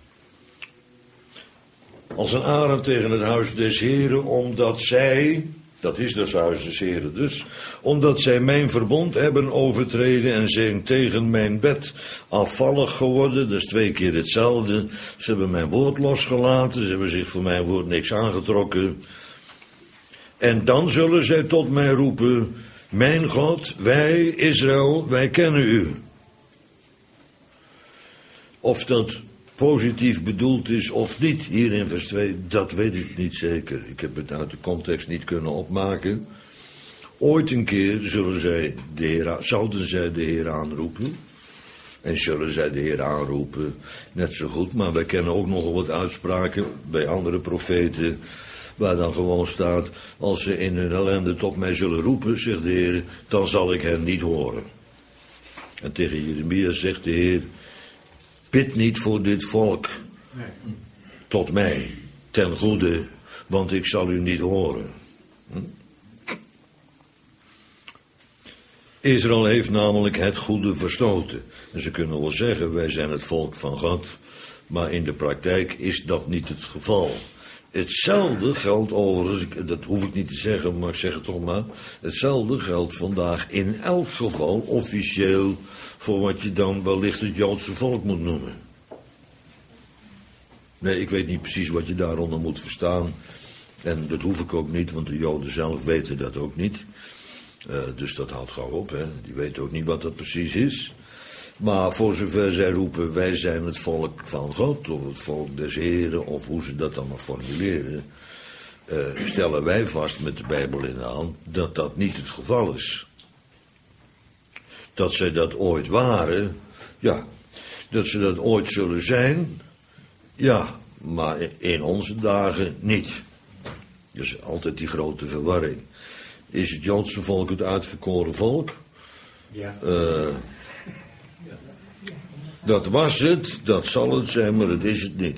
Als een arend tegen het huis des Heren, omdat zij, dat is het huis des Heren dus, omdat zij mijn verbond hebben overtreden en zijn tegen mijn bed afvallig geworden. Dat is twee keer hetzelfde. Ze hebben mijn woord losgelaten, ze hebben zich voor mijn woord niks aangetrokken. En dan zullen zij tot mij roepen, mijn God, wij, Israël, wij kennen u. Of dat positief bedoeld is of niet, hier in vers twee, dat weet ik niet zeker. Ik heb het uit de context niet kunnen opmaken. Ooit een keer zullen zij de Heer, zouden zij de Heer aanroepen. En zullen zij de Heer aanroepen, net zo goed. Maar wij kennen ook nogal wat uitspraken bij andere profeten, waar dan gewoon staat, als ze in hun ellende tot mij zullen roepen, zegt de Heer, dan zal ik hen niet horen. En tegen Jeremia zegt de Heer, bid niet voor dit volk tot mij, ten goede, want ik zal u niet horen. Hm? Israël heeft namelijk het goede verstoten. En ze kunnen wel zeggen, wij zijn het volk van God, maar in de praktijk is dat niet het geval. Hetzelfde geldt overigens, dat hoef ik niet te zeggen, maar ik zeg het toch maar. Hetzelfde geldt vandaag in elk geval officieel voor wat je dan wellicht het Joodse volk moet noemen. Nee, ik weet niet precies wat je daaronder moet verstaan. En dat hoef ik ook niet, want de Joden zelf weten dat ook niet. Uh, dus dat houdt gauw op, hè. Die weten ook niet wat dat precies is. Maar voor zover zij roepen, wij zijn het volk van God, of het volk des Heren, of hoe ze dat dan maar formuleren, uh, stellen wij vast met de Bijbel in de hand, dat dat niet het geval is. Dat zij dat ooit waren, ja, dat ze dat ooit zullen zijn, ja, maar in onze dagen niet. Dus altijd die grote verwarring. Is het Joodse volk het uitverkoren volk? Ja. Uh, dat was het, dat zal het zijn, maar dat is het niet.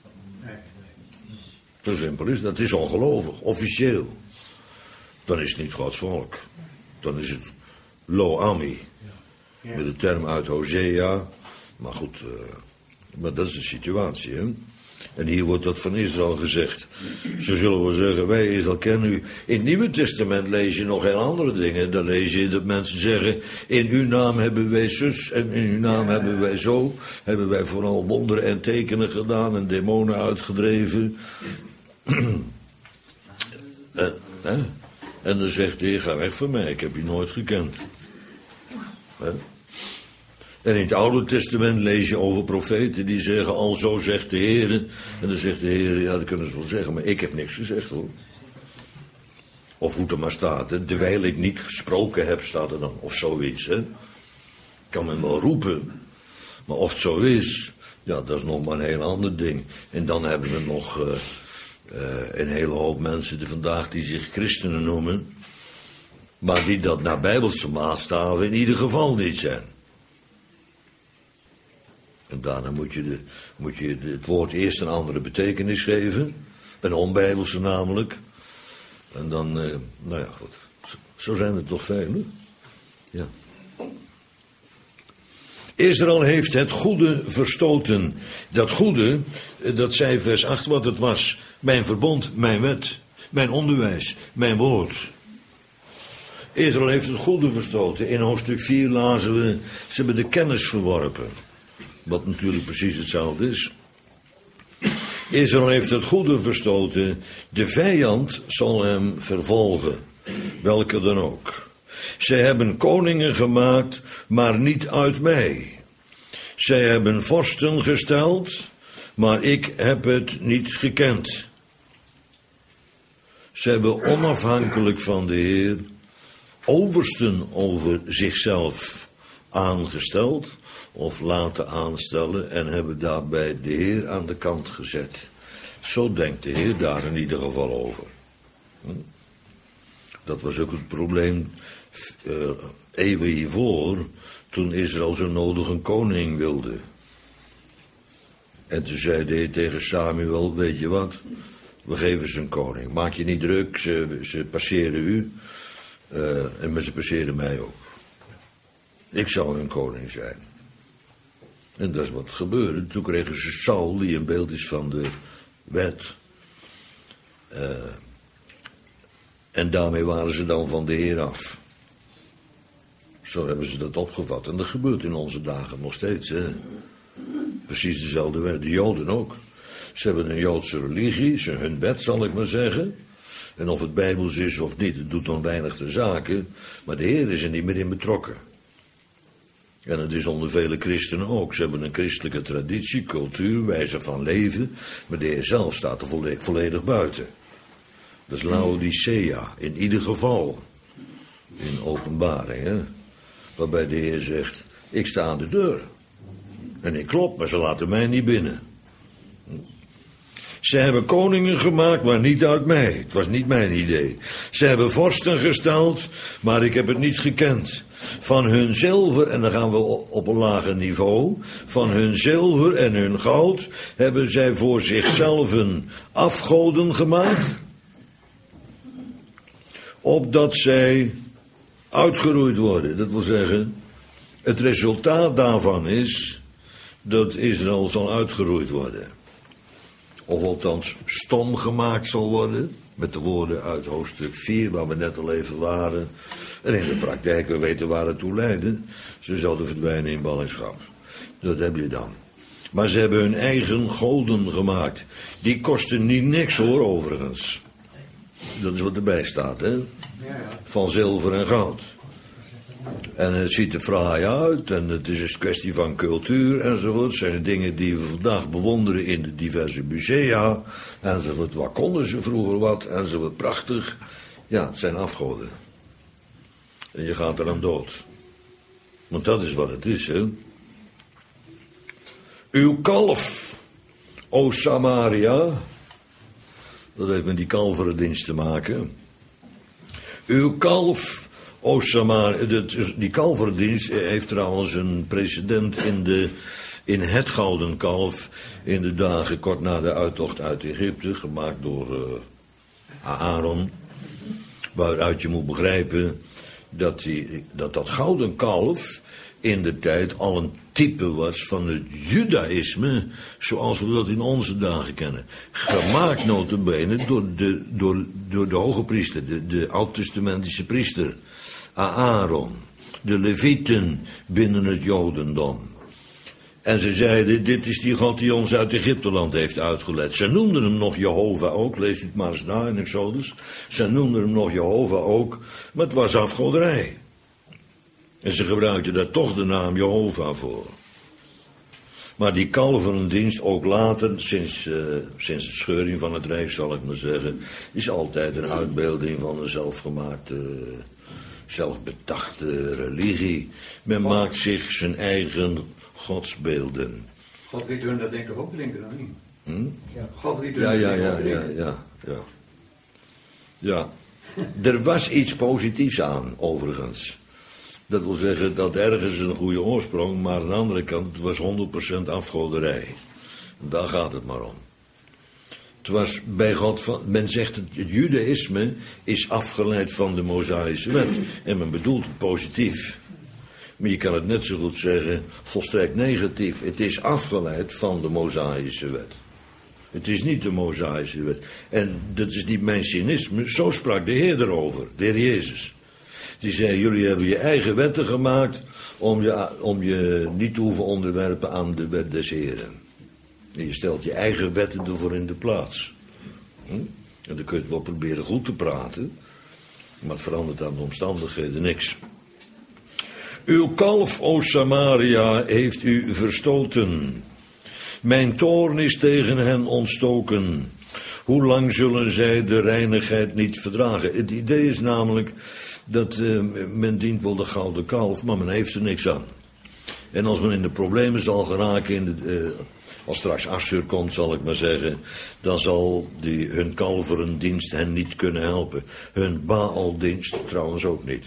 Zo simpel is dat. Het is ongelovig, officieel. Dan is het niet Gods volk. Dan is het Lo Ami. Met de term uit Hosea. Maar goed, uh, maar dat is de situatie, hè. En hier wordt dat van Israël gezegd. Ze zullen wel zeggen, wij Israël kennen u. In het Nieuwe Testament lees je nog heel andere dingen. Dan lees je dat mensen zeggen, in uw naam hebben wij zus en in uw naam hebben wij zo. Hebben wij vooral wonderen en tekenen gedaan en demonen uitgedreven. en, hè? en dan zegt de Heer, ga weg van mij, ik heb u nooit gekend. Hè? En in het Oude Testament lees je over profeten die zeggen, al zo zegt de Heer. En dan zegt de Heer, ja dat kunnen ze wel zeggen, maar ik heb niks gezegd hoor. Of hoe het er maar staat, hè? Terwijl ik niet gesproken heb, staat er dan, of zoiets. Hè? Kan men wel roepen, maar of het zo is, ja dat is nog maar een heel ander ding. En dan hebben we nog uh, uh, een hele hoop mensen die vandaag die zich christenen noemen, maar die dat naar bijbelse maatstaven in ieder geval niet zijn. En daarna moet je, de, moet je het woord eerst een andere betekenis geven. Een onbijbelse namelijk. En dan, eh, nou ja goed. Zo zijn er toch vele. Ja. Israël heeft het goede verstoten. Dat goede, dat zei vers acht wat het was. Mijn verbond, mijn wet, mijn onderwijs, mijn woord. Israël heeft het goede verstoten. In hoofdstuk vier lazen we, ze hebben de kennis verworpen. Wat natuurlijk precies hetzelfde is. Israël heeft het goede verstoten. De vijand zal hem vervolgen. Welke dan ook. Zij hebben koningen gemaakt, maar niet uit mij. Zij hebben vorsten gesteld, maar ik heb het niet gekend. Zij hebben onafhankelijk van de Heer oversten over zichzelf aangesteld of laten aanstellen en hebben daarbij de Heer aan de kant gezet. Zo denkt de Heer daar in ieder geval over. Dat was ook het probleem uh, eeuwen hiervoor, toen Israël zo nodig een koning wilde. En toen zei de Heer tegen Samuel, weet je wat, we geven ze een koning. Maak je niet druk, ze, ze passeren u, uh, en maar ze passeren mij ook. Ik zal hun koning zijn. En dat is wat gebeurde. Toen kregen ze Saul, die een beeld is van de wet. Uh, en daarmee waren ze dan van de Heer af. Zo hebben ze dat opgevat. En dat gebeurt in onze dagen nog steeds. Hè? Precies dezelfde wet. De Joden ook. Ze hebben een Joodse religie, ze hun wet zal ik maar zeggen. En of het Bijbels is of niet, het doet dan weinig ter zake. Maar de Heer is er niet meer in betrokken. En het is onder vele christenen ook. Ze hebben een christelijke traditie, cultuur, wijze van leven. Maar de Heer zelf staat er volledig, volledig buiten. Dat is Laodicea, in ieder geval. In openbaring, hè. Waarbij de Heer zegt, ik sta aan de deur. En ik klop, maar ze laten mij niet binnen. Ze hebben koningen gemaakt, maar niet uit mij. Het was niet mijn idee. Ze hebben vorsten gesteld, maar ik heb het niet gekend. Van hun zilver, en dan gaan we op een lager niveau, van hun zilver en hun goud hebben zij voor zichzelf afgoden gemaakt, opdat zij uitgeroeid worden. Dat wil zeggen, het resultaat daarvan is dat Israël zal uitgeroeid worden. Of althans stom gemaakt zal worden, met de woorden uit hoofdstuk vier, waar we net al even waren. En in de praktijk, we weten waar het toe leidde. Ze zouden verdwijnen in ballingschap. Dat heb je dan. Maar ze hebben hun eigen goden gemaakt. Die kosten niet niks hoor, overigens. Dat is wat erbij staat, hè. Van zilver en goud. En het ziet er fraai uit. En het is een kwestie van cultuur enzovoort. Het zijn dingen die we vandaag bewonderen in de diverse musea. Enzovoort. Wat konden ze vroeger wat? Enzovoort. Prachtig. Ja, het zijn afgoden. En je gaat er aan dood. Want dat is wat het is, hè. Uw kalf, o Samaria. Dat heeft met die kalverendienst te maken. Uw kalf, o Samaria. Die kalverendienst heeft trouwens een precedent in, de, in het gouden kalf. In de dagen kort na de uittocht uit Egypte. Gemaakt door uh, Aaron. Waaruit je moet begrijpen dat, die, dat dat gouden kalf in de tijd al een type was van het judaïsme, zoals we dat in onze dagen kennen. Gemaakt nota bene door de, door, door de hoge priester, de, de oud-testamentische priester, Aaron, de levieten binnen het jodendom. En ze zeiden, dit is die God die ons uit Egypteland heeft uitgeleid. Ze noemden hem nog Jehovah ook, lees het maar eens na in Exodus. Ze noemden hem nog Jehovah ook, maar het was afgoderij. En ze gebruikten daar toch de naam Jehovah voor. Maar die kalverendienst, ook later, sinds, uh, sinds de scheuring van het Rijk zal ik maar zeggen, is altijd een uitbeelding van een zelfgemaakte, zelfbedachte religie. Men maakt zich zijn eigen godsbeelden. God liet hun dat denk ik ook drinken, dan niet? Hm? God liet hun Ja, dat ja, denk ik ja, ook ja, drinken. ja, ja. Ja. Er was iets positiefs aan, overigens. Dat wil zeggen dat ergens een goede oorsprong, maar aan de andere kant, het was honderd procent afgoderij. Daar gaat het maar om. Het was bij God van, men zegt het, het judaïsme is afgeleid van de Mosaïsche wet. En men bedoelt het positief. Maar je kan het net zo goed zeggen, volstrekt negatief. Het is afgeleid van de Mosaïsche wet. Het is niet de Mosaïsche wet. En dat is niet mijn cynisme, zo sprak de Heer erover, de Heer Jezus. Die zei, jullie hebben je eigen wetten gemaakt om je, om je niet te hoeven onderwerpen aan de wet des Heren. En je stelt je eigen wetten ervoor in de plaats. Hm? En dan kun je het wel proberen goed te praten, maar het verandert aan de omstandigheden niks. Uw kalf, o Samaria, heeft u verstoten. Mijn toorn is tegen hen ontstoken. Hoe lang zullen zij de reinigheid niet verdragen? Het idee is namelijk dat uh, men dient wel de gouden kalf, maar men heeft er niks aan. En als men in de problemen zal geraken, in de, uh, als straks Assur komt, zal ik maar zeggen, dan zal die, hun kalverendienst hen niet kunnen helpen. Hun Baaldienst trouwens ook niet.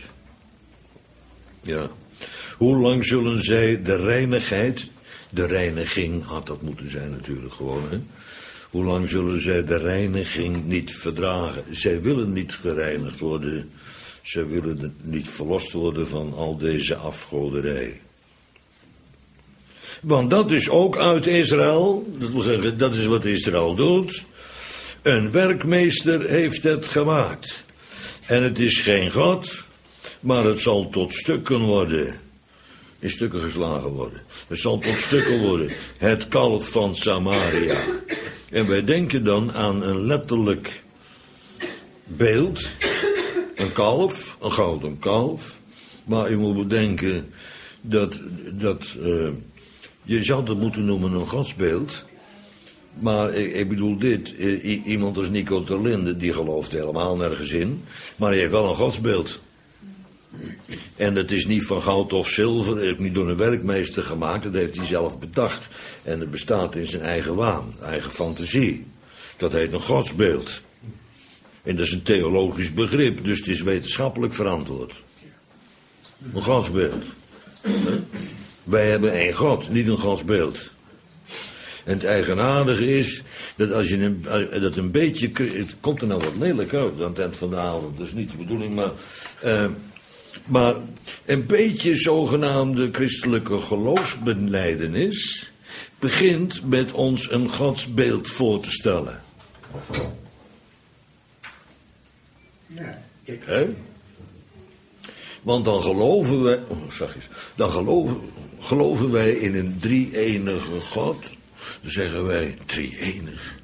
Ja. Hoe lang zullen zij de reinigheid, de reiniging had dat moeten zijn natuurlijk gewoon, hè? Hoe lang zullen zij de reiniging niet verdragen? Zij willen niet gereinigd worden. Zij willen niet verlost worden van al deze afgoderij. Want dat is ook uit Israël. Dat wil zeggen, dat is wat Israël doet. Een werkmeester heeft het gemaakt. En het is geen God, maar het zal tot stukken worden. In stukken geslagen worden. Het zal tot stukken worden. Het kalf van Samaria. En wij denken dan aan een letterlijk beeld. Een kalf, een gouden kalf. Maar u moet bedenken dat, dat uh, je zou dat moeten noemen een godsbeeld. Maar ik, ik bedoel dit, I, iemand als Nico ter Linde, die gelooft helemaal nergens in. Maar hij heeft wel een godsbeeld. En het is niet van goud of zilver, het is niet door een werkmeester gemaakt, dat heeft hij zelf bedacht. En het bestaat in zijn eigen waan, eigen fantasie. Dat heet een godsbeeld. En dat is een theologisch begrip, dus het is wetenschappelijk verantwoord. Een godsbeeld. Wij hebben één God, niet een godsbeeld. En het eigenaardige is dat als je een, dat een beetje, het komt er nou wat lelijk uit aan het eind van de avond, dat is niet de bedoeling, maar, uh, maar een beetje zogenaamde christelijke geloofsbelijdenis begint met ons een godsbeeld voor te stellen. Ja, ik... He? Want dan geloven wij, oh, zachtjes, dan geloven, geloven wij in een drie-enige God. Dan zeggen wij drie-enig.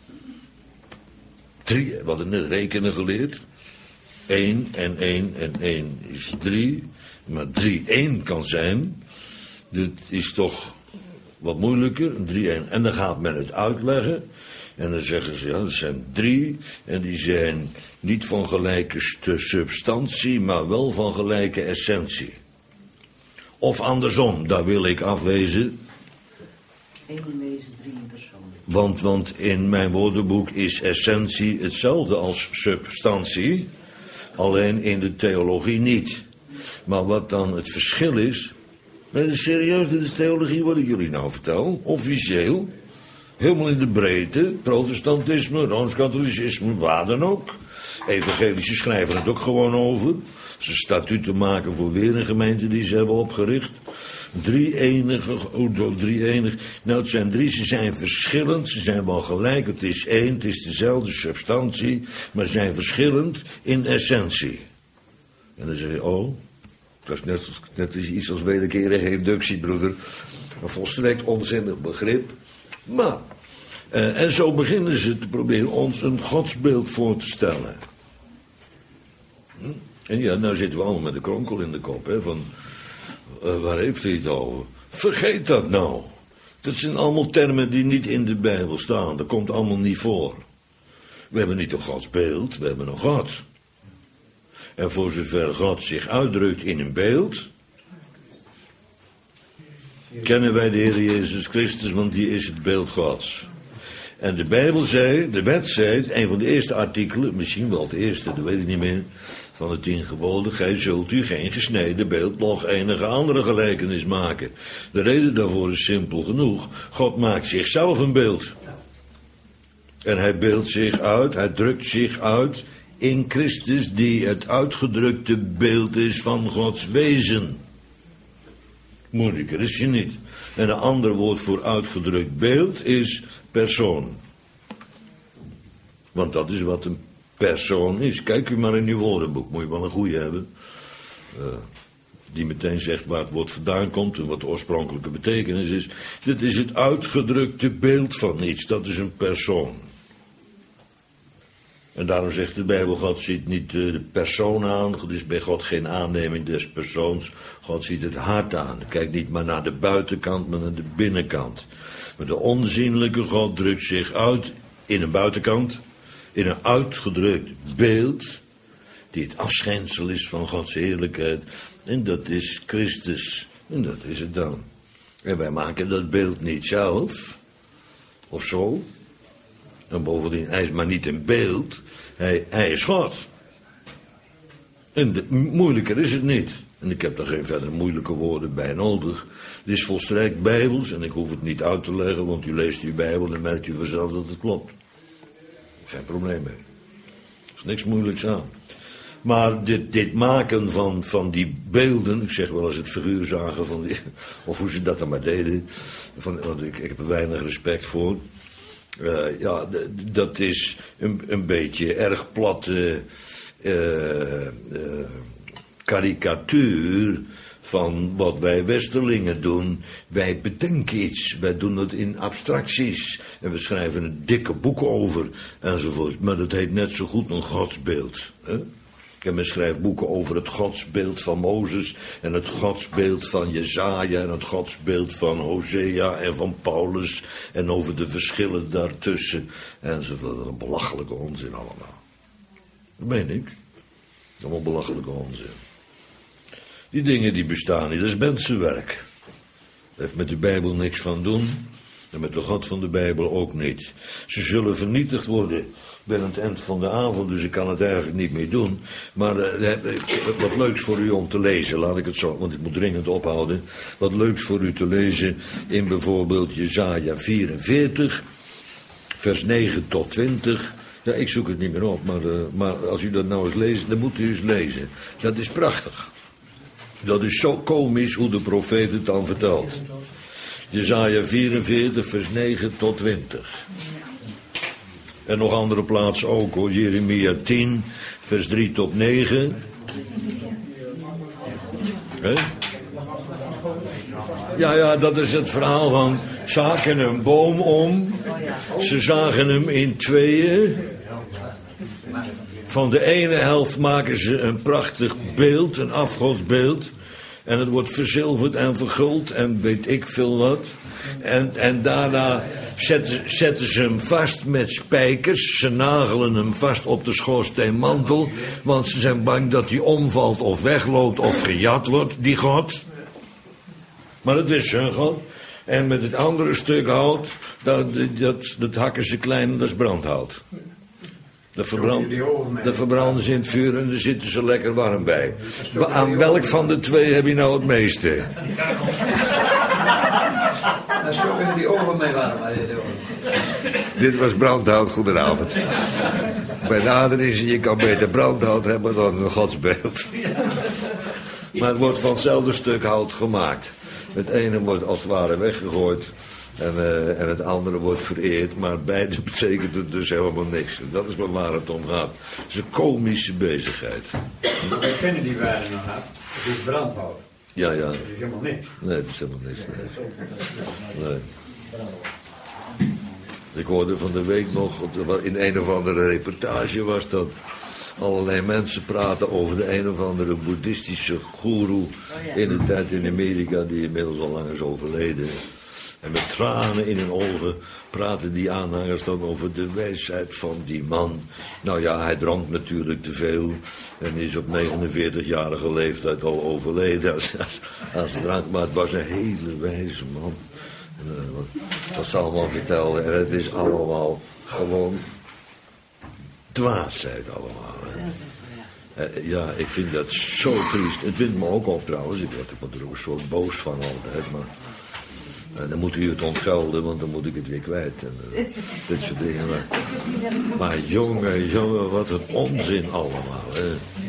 Drie, we hadden net rekenen geleerd. Eén en één en één is drie. Maar drie-één kan zijn. Dit is toch wat moeilijker. Een drie-één. En dan gaat men het uitleggen. En dan zeggen ze, ja, dat zijn drie. En die zijn niet van gelijke substantie, maar wel van gelijke essentie. Of andersom, daar wil ik afwezen. Eén in wezen, drie in persoon. Want, want in mijn woordenboek is essentie hetzelfde als substantie. Alleen in de theologie niet. Maar wat dan het verschil is. Nee, serieus, dit is theologie wat ik jullie nou vertel. Officieel. Helemaal in de breedte. Protestantisme, Rooms-Katholicisme, waar dan ook. Evangelische schrijven het ook gewoon over. Ze statuten maken voor weer een gemeente die ze hebben opgericht. Drie enige, oh, drie enige. Nou, het zijn drie, ze zijn verschillend, ze zijn wel gelijk, het is één, het is dezelfde substantie, maar ze zijn verschillend in essentie. En dan zeg je, oh, dat is net, net iets als wederkerige inductie, broeder. Een volstrekt onzinnig begrip. Maar, eh, en zo beginnen ze te proberen ons een godsbeeld voor te stellen. Hm? En ja, nou zitten we allemaal met de kronkel in de kop, hè, van... Uh, waar heeft hij het over? Vergeet dat nou. Dat zijn allemaal termen die niet in de Bijbel staan. Dat komt allemaal niet voor. We hebben niet een godsbeeld, we hebben een God. En voor zover God zich uitdrukt in een beeld... kennen wij de Heer Jezus Christus, want die is het beeld Gods. En de Bijbel zei, de wet zei, een van de eerste artikelen, misschien wel het eerste, dat weet ik niet meer... van de tien geboden, gij zult u geen gesneden beeld, nog enige andere gelijkenis maken. De reden daarvoor is simpel genoeg. God maakt zichzelf een beeld. En hij beeldt zich uit, hij drukt zich uit in Christus, die het uitgedrukte beeld is van Gods wezen. Moeilijker is je niet. En een ander woord voor uitgedrukt beeld is persoon. Want dat is wat een persoon is. Kijk u maar in uw woordenboek, moet je wel een goeie hebben. Uh, die meteen zegt waar het woord vandaan komt en wat de oorspronkelijke betekenis is. Dit is het uitgedrukte beeld van iets, dat is een persoon. En daarom zegt de Bijbel, God ziet niet de persoon aan, er is bij God geen aanneming des persoons. God ziet het hart aan. Kijk niet maar naar de buitenkant, maar naar de binnenkant. Maar de onzienlijke God drukt zich uit in een buitenkant, in een uitgedrukt beeld, die het afschijnsel is van Gods heerlijkheid. En dat is Christus. En dat is het dan. En wij maken dat beeld niet zelf, of zo. En bovendien, hij is maar niet een beeld, hij, hij is God. En de, moeilijker is het niet. En ik heb daar geen verder moeilijke woorden bij nodig. Het is volstrekt bijbels en ik hoef het niet uit te leggen, want u leest uw Bijbel en merkt u vanzelf dat het klopt. Geen probleem mee. Er is niks moeilijks aan. Maar dit, dit maken van, van die beelden, ik zeg wel eens het figuur zagen van die, of hoe ze dat dan maar deden, van, want ik, ik heb er weinig respect voor. Uh, ja, d- dat is een, een beetje erg platte uh, uh, karikatuur van wat wij Westerlingen doen. Wij bedenken iets, wij doen het in abstracties en we schrijven een dikke boek over enzovoort. Maar dat heet net zo goed een godsbeeld. Hè? En men schrijft boeken over het godsbeeld van Mozes en het godsbeeld van Jesaja en het godsbeeld van Hosea en van Paulus en over de verschillen daartussen enzovoort. Een belachelijke onzin allemaal. Dat meen ik. Allemaal belachelijke onzin. Die dingen die bestaan niet, dat is mensenwerk. Dat heeft met de Bijbel niks van doen en met de God van de Bijbel ook niet. Ze zullen vernietigd worden binnen het eind van de avond, dus ik kan het eigenlijk niet meer doen. Maar uh, wat leuks voor u om te lezen, laat ik het zo, want ik moet dringend ophouden. Wat leuks voor u te lezen in bijvoorbeeld Jesaja vierenveertig, vers negen tot twintig. Ja, ik zoek het niet meer op, maar, uh, maar als u dat nou eens leest, dan moet u eens lezen. Dat is prachtig. Dat is zo komisch hoe de profeet het dan vertelt. Jesaja vierenveertig, vers negen tot twintig. En nog andere plaatsen ook hoor. Jeremia tien, vers drie tot negen. He? Ja, ja, dat is het verhaal van... zagen een boom om. Ze zagen hem in tweeën. Van de ene helft maken ze een prachtig beeld, een afgodsbeeld. En het wordt verzilverd en verguld en weet ik veel wat. En, en daarna zetten, zetten ze hem vast met spijkers. Ze nagelen hem vast op de schoorsteenmantel. Want ze zijn bang dat hij omvalt of wegloopt of gejat wordt, die God. Maar het is hun God. En met het andere stuk hout, dat, dat, dat hakken ze klein en dat is brandhout. Dat, verbrand, dat verbranden ze in het vuur en daar zitten ze lekker warm bij. Aan welk van de twee heb je nou het meeste? Dan stoken ze die oven mee warm. Dit was brandhout, goedenavond. Bij nader is je kan beter brandhout hebben dan een godsbeeld. Maar het wordt van hetzelfde stuk hout gemaakt. Het ene wordt als het ware weggegooid en, uh, en het andere wordt vereerd. Maar beide betekent het dus helemaal niks. En dat is maar waar het om gaat. Het is een komische bezigheid. Wij kennen die waarde nog uit. Het is brandhout. Ja, ja. Dat is helemaal niks. Nee, het is helemaal niks. Nee. Nee. Ik hoorde van de week nog, in een of andere reportage was dat allerlei mensen praten over de een of andere boeddhistische goeroe in de tijd in Amerika, die inmiddels al lang is overleden. En met tranen in hun ogen praten die aanhangers dan over de wijsheid van die man. Nou ja, hij dronk natuurlijk te veel en is op negenenveertigjarige leeftijd al overleden als, als, als drank. Maar het was een hele wijze man. En, uh, dat zal allemaal vertellen. En het is allemaal gewoon dwaasheid allemaal. Hè. Uh, ja, ik vind dat zo triest. Het vindt me ook op trouwens. Ik word er ook een soort boos van altijd. Maar uh, dan moet u het ontgelden, want dan moet ik het weer kwijt. En, uh, dit soort dingen. Maar, maar jongen, jongen, wat een onzin allemaal. Hè.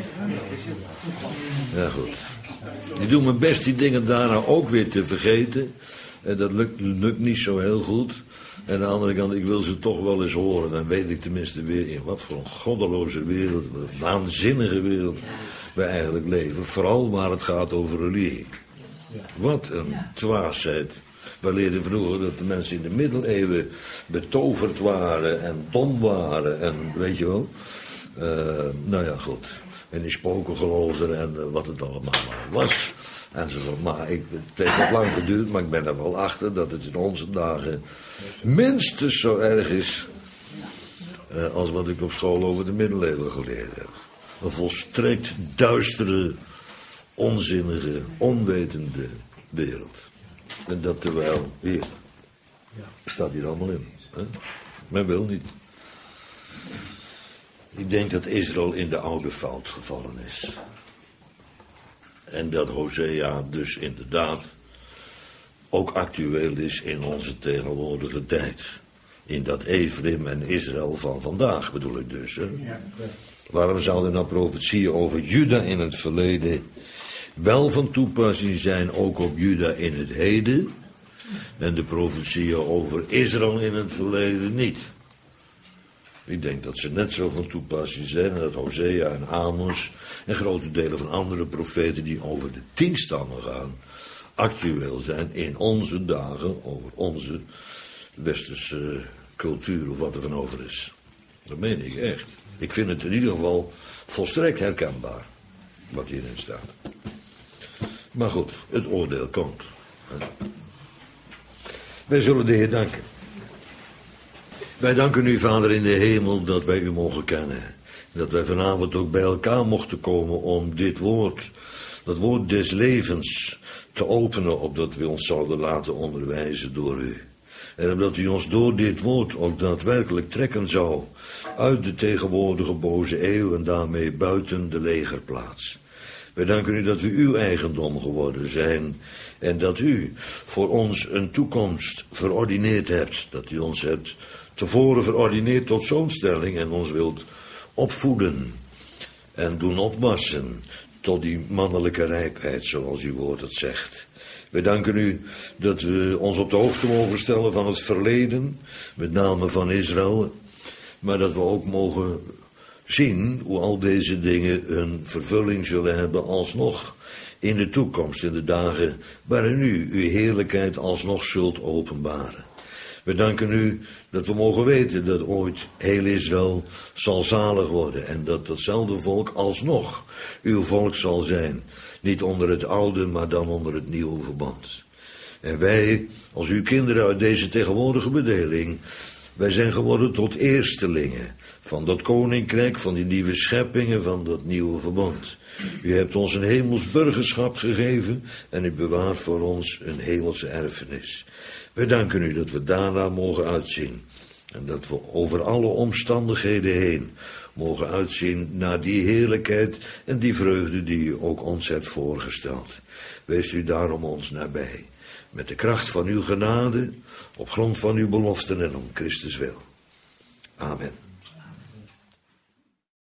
Ja, goed. Ik doe mijn best die dingen daarna ook weer te vergeten. En dat lukt, lukt niet zo heel goed. En aan de andere kant, ik wil ze toch wel eens horen. Dan weet ik tenminste weer in wat voor een goddeloze wereld, wat een waanzinnige wereld wij eigenlijk leven. Vooral waar het gaat over religie. Wat een dwaasheid. We leerden vroeger dat de mensen in de middeleeuwen betoverd waren en dom waren en weet je wel. Uh, nou ja, goed. En in spoken geloofden en uh, wat het allemaal was. En zo, maar ik, het heeft wat lang geduurd, maar ik ben er wel achter dat het in onze dagen minstens zo erg is uh, als wat ik op school over de middeleeuwen geleerd heb. Een volstrekt duistere, onzinnige, onwetende wereld. En dat terwijl, hier, staat hier allemaal in. Hè? Men wil niet. Ik denk dat Israël in de oude fout gevallen is. En dat Hosea dus inderdaad ook actueel is in onze tegenwoordige tijd. In dat Ephraim en Israël van vandaag bedoel ik dus. Hè? Ja, Waarom zouden nou profetieën over Juda in het verleden wel van toepassing zijn ook op Juda in het heden? En de profetieën over Israël in het verleden niet? Ik denk dat ze net zo van toepassing zijn en dat Hosea en Amos en grote delen van andere profeten die over de tien stammen gaan, actueel zijn in onze dagen over onze westerse cultuur of wat er van over is. Dat meen ik echt. Ik vind het in ieder geval volstrekt herkenbaar wat hierin staat. Maar goed, het oordeel komt. Wij zullen de Heer danken. Wij danken u, Vader in de hemel, dat wij u mogen kennen. Dat wij vanavond ook bij elkaar mochten komen om dit woord, dat woord des levens, te openen, opdat we ons zouden laten onderwijzen door u. En omdat u ons door dit woord ook daadwerkelijk trekken zou uit de tegenwoordige boze eeuw en daarmee buiten de legerplaats. Wij danken u dat we uw eigendom geworden zijn en dat u voor ons een toekomst verordineerd hebt. Dat u ons hebt tevoren verordineerd tot zo'n stelling en ons wilt opvoeden en doen opwassen tot die mannelijke rijpheid, zoals uw woord het zegt. Wij danken u dat we ons op de hoogte mogen stellen van het verleden, met name van Israël, maar dat we ook mogen zien hoe al deze dingen hun vervulling zullen hebben alsnog in de toekomst, in de dagen waarin u uw heerlijkheid alsnog zult openbaren. We danken u dat we mogen weten dat ooit heel Israël zal zalig worden en dat datzelfde volk alsnog uw volk zal zijn. Niet onder het oude, maar dan onder het nieuwe verband. En wij, als uw kinderen uit deze tegenwoordige bedeling, wij zijn geworden tot eerstelingen van dat koninkrijk, van die nieuwe scheppingen, van dat nieuwe verbond. U hebt ons een hemels burgerschap gegeven en u bewaart voor ons een hemelse erfenis. Wij danken u dat we daarna mogen uitzien. En dat we over alle omstandigheden heen mogen uitzien naar die heerlijkheid en die vreugde die u ook ons hebt voorgesteld. Wees u daarom ons nabij. Met de kracht van uw genade, op grond van uw beloften en om Christus wil. Amen.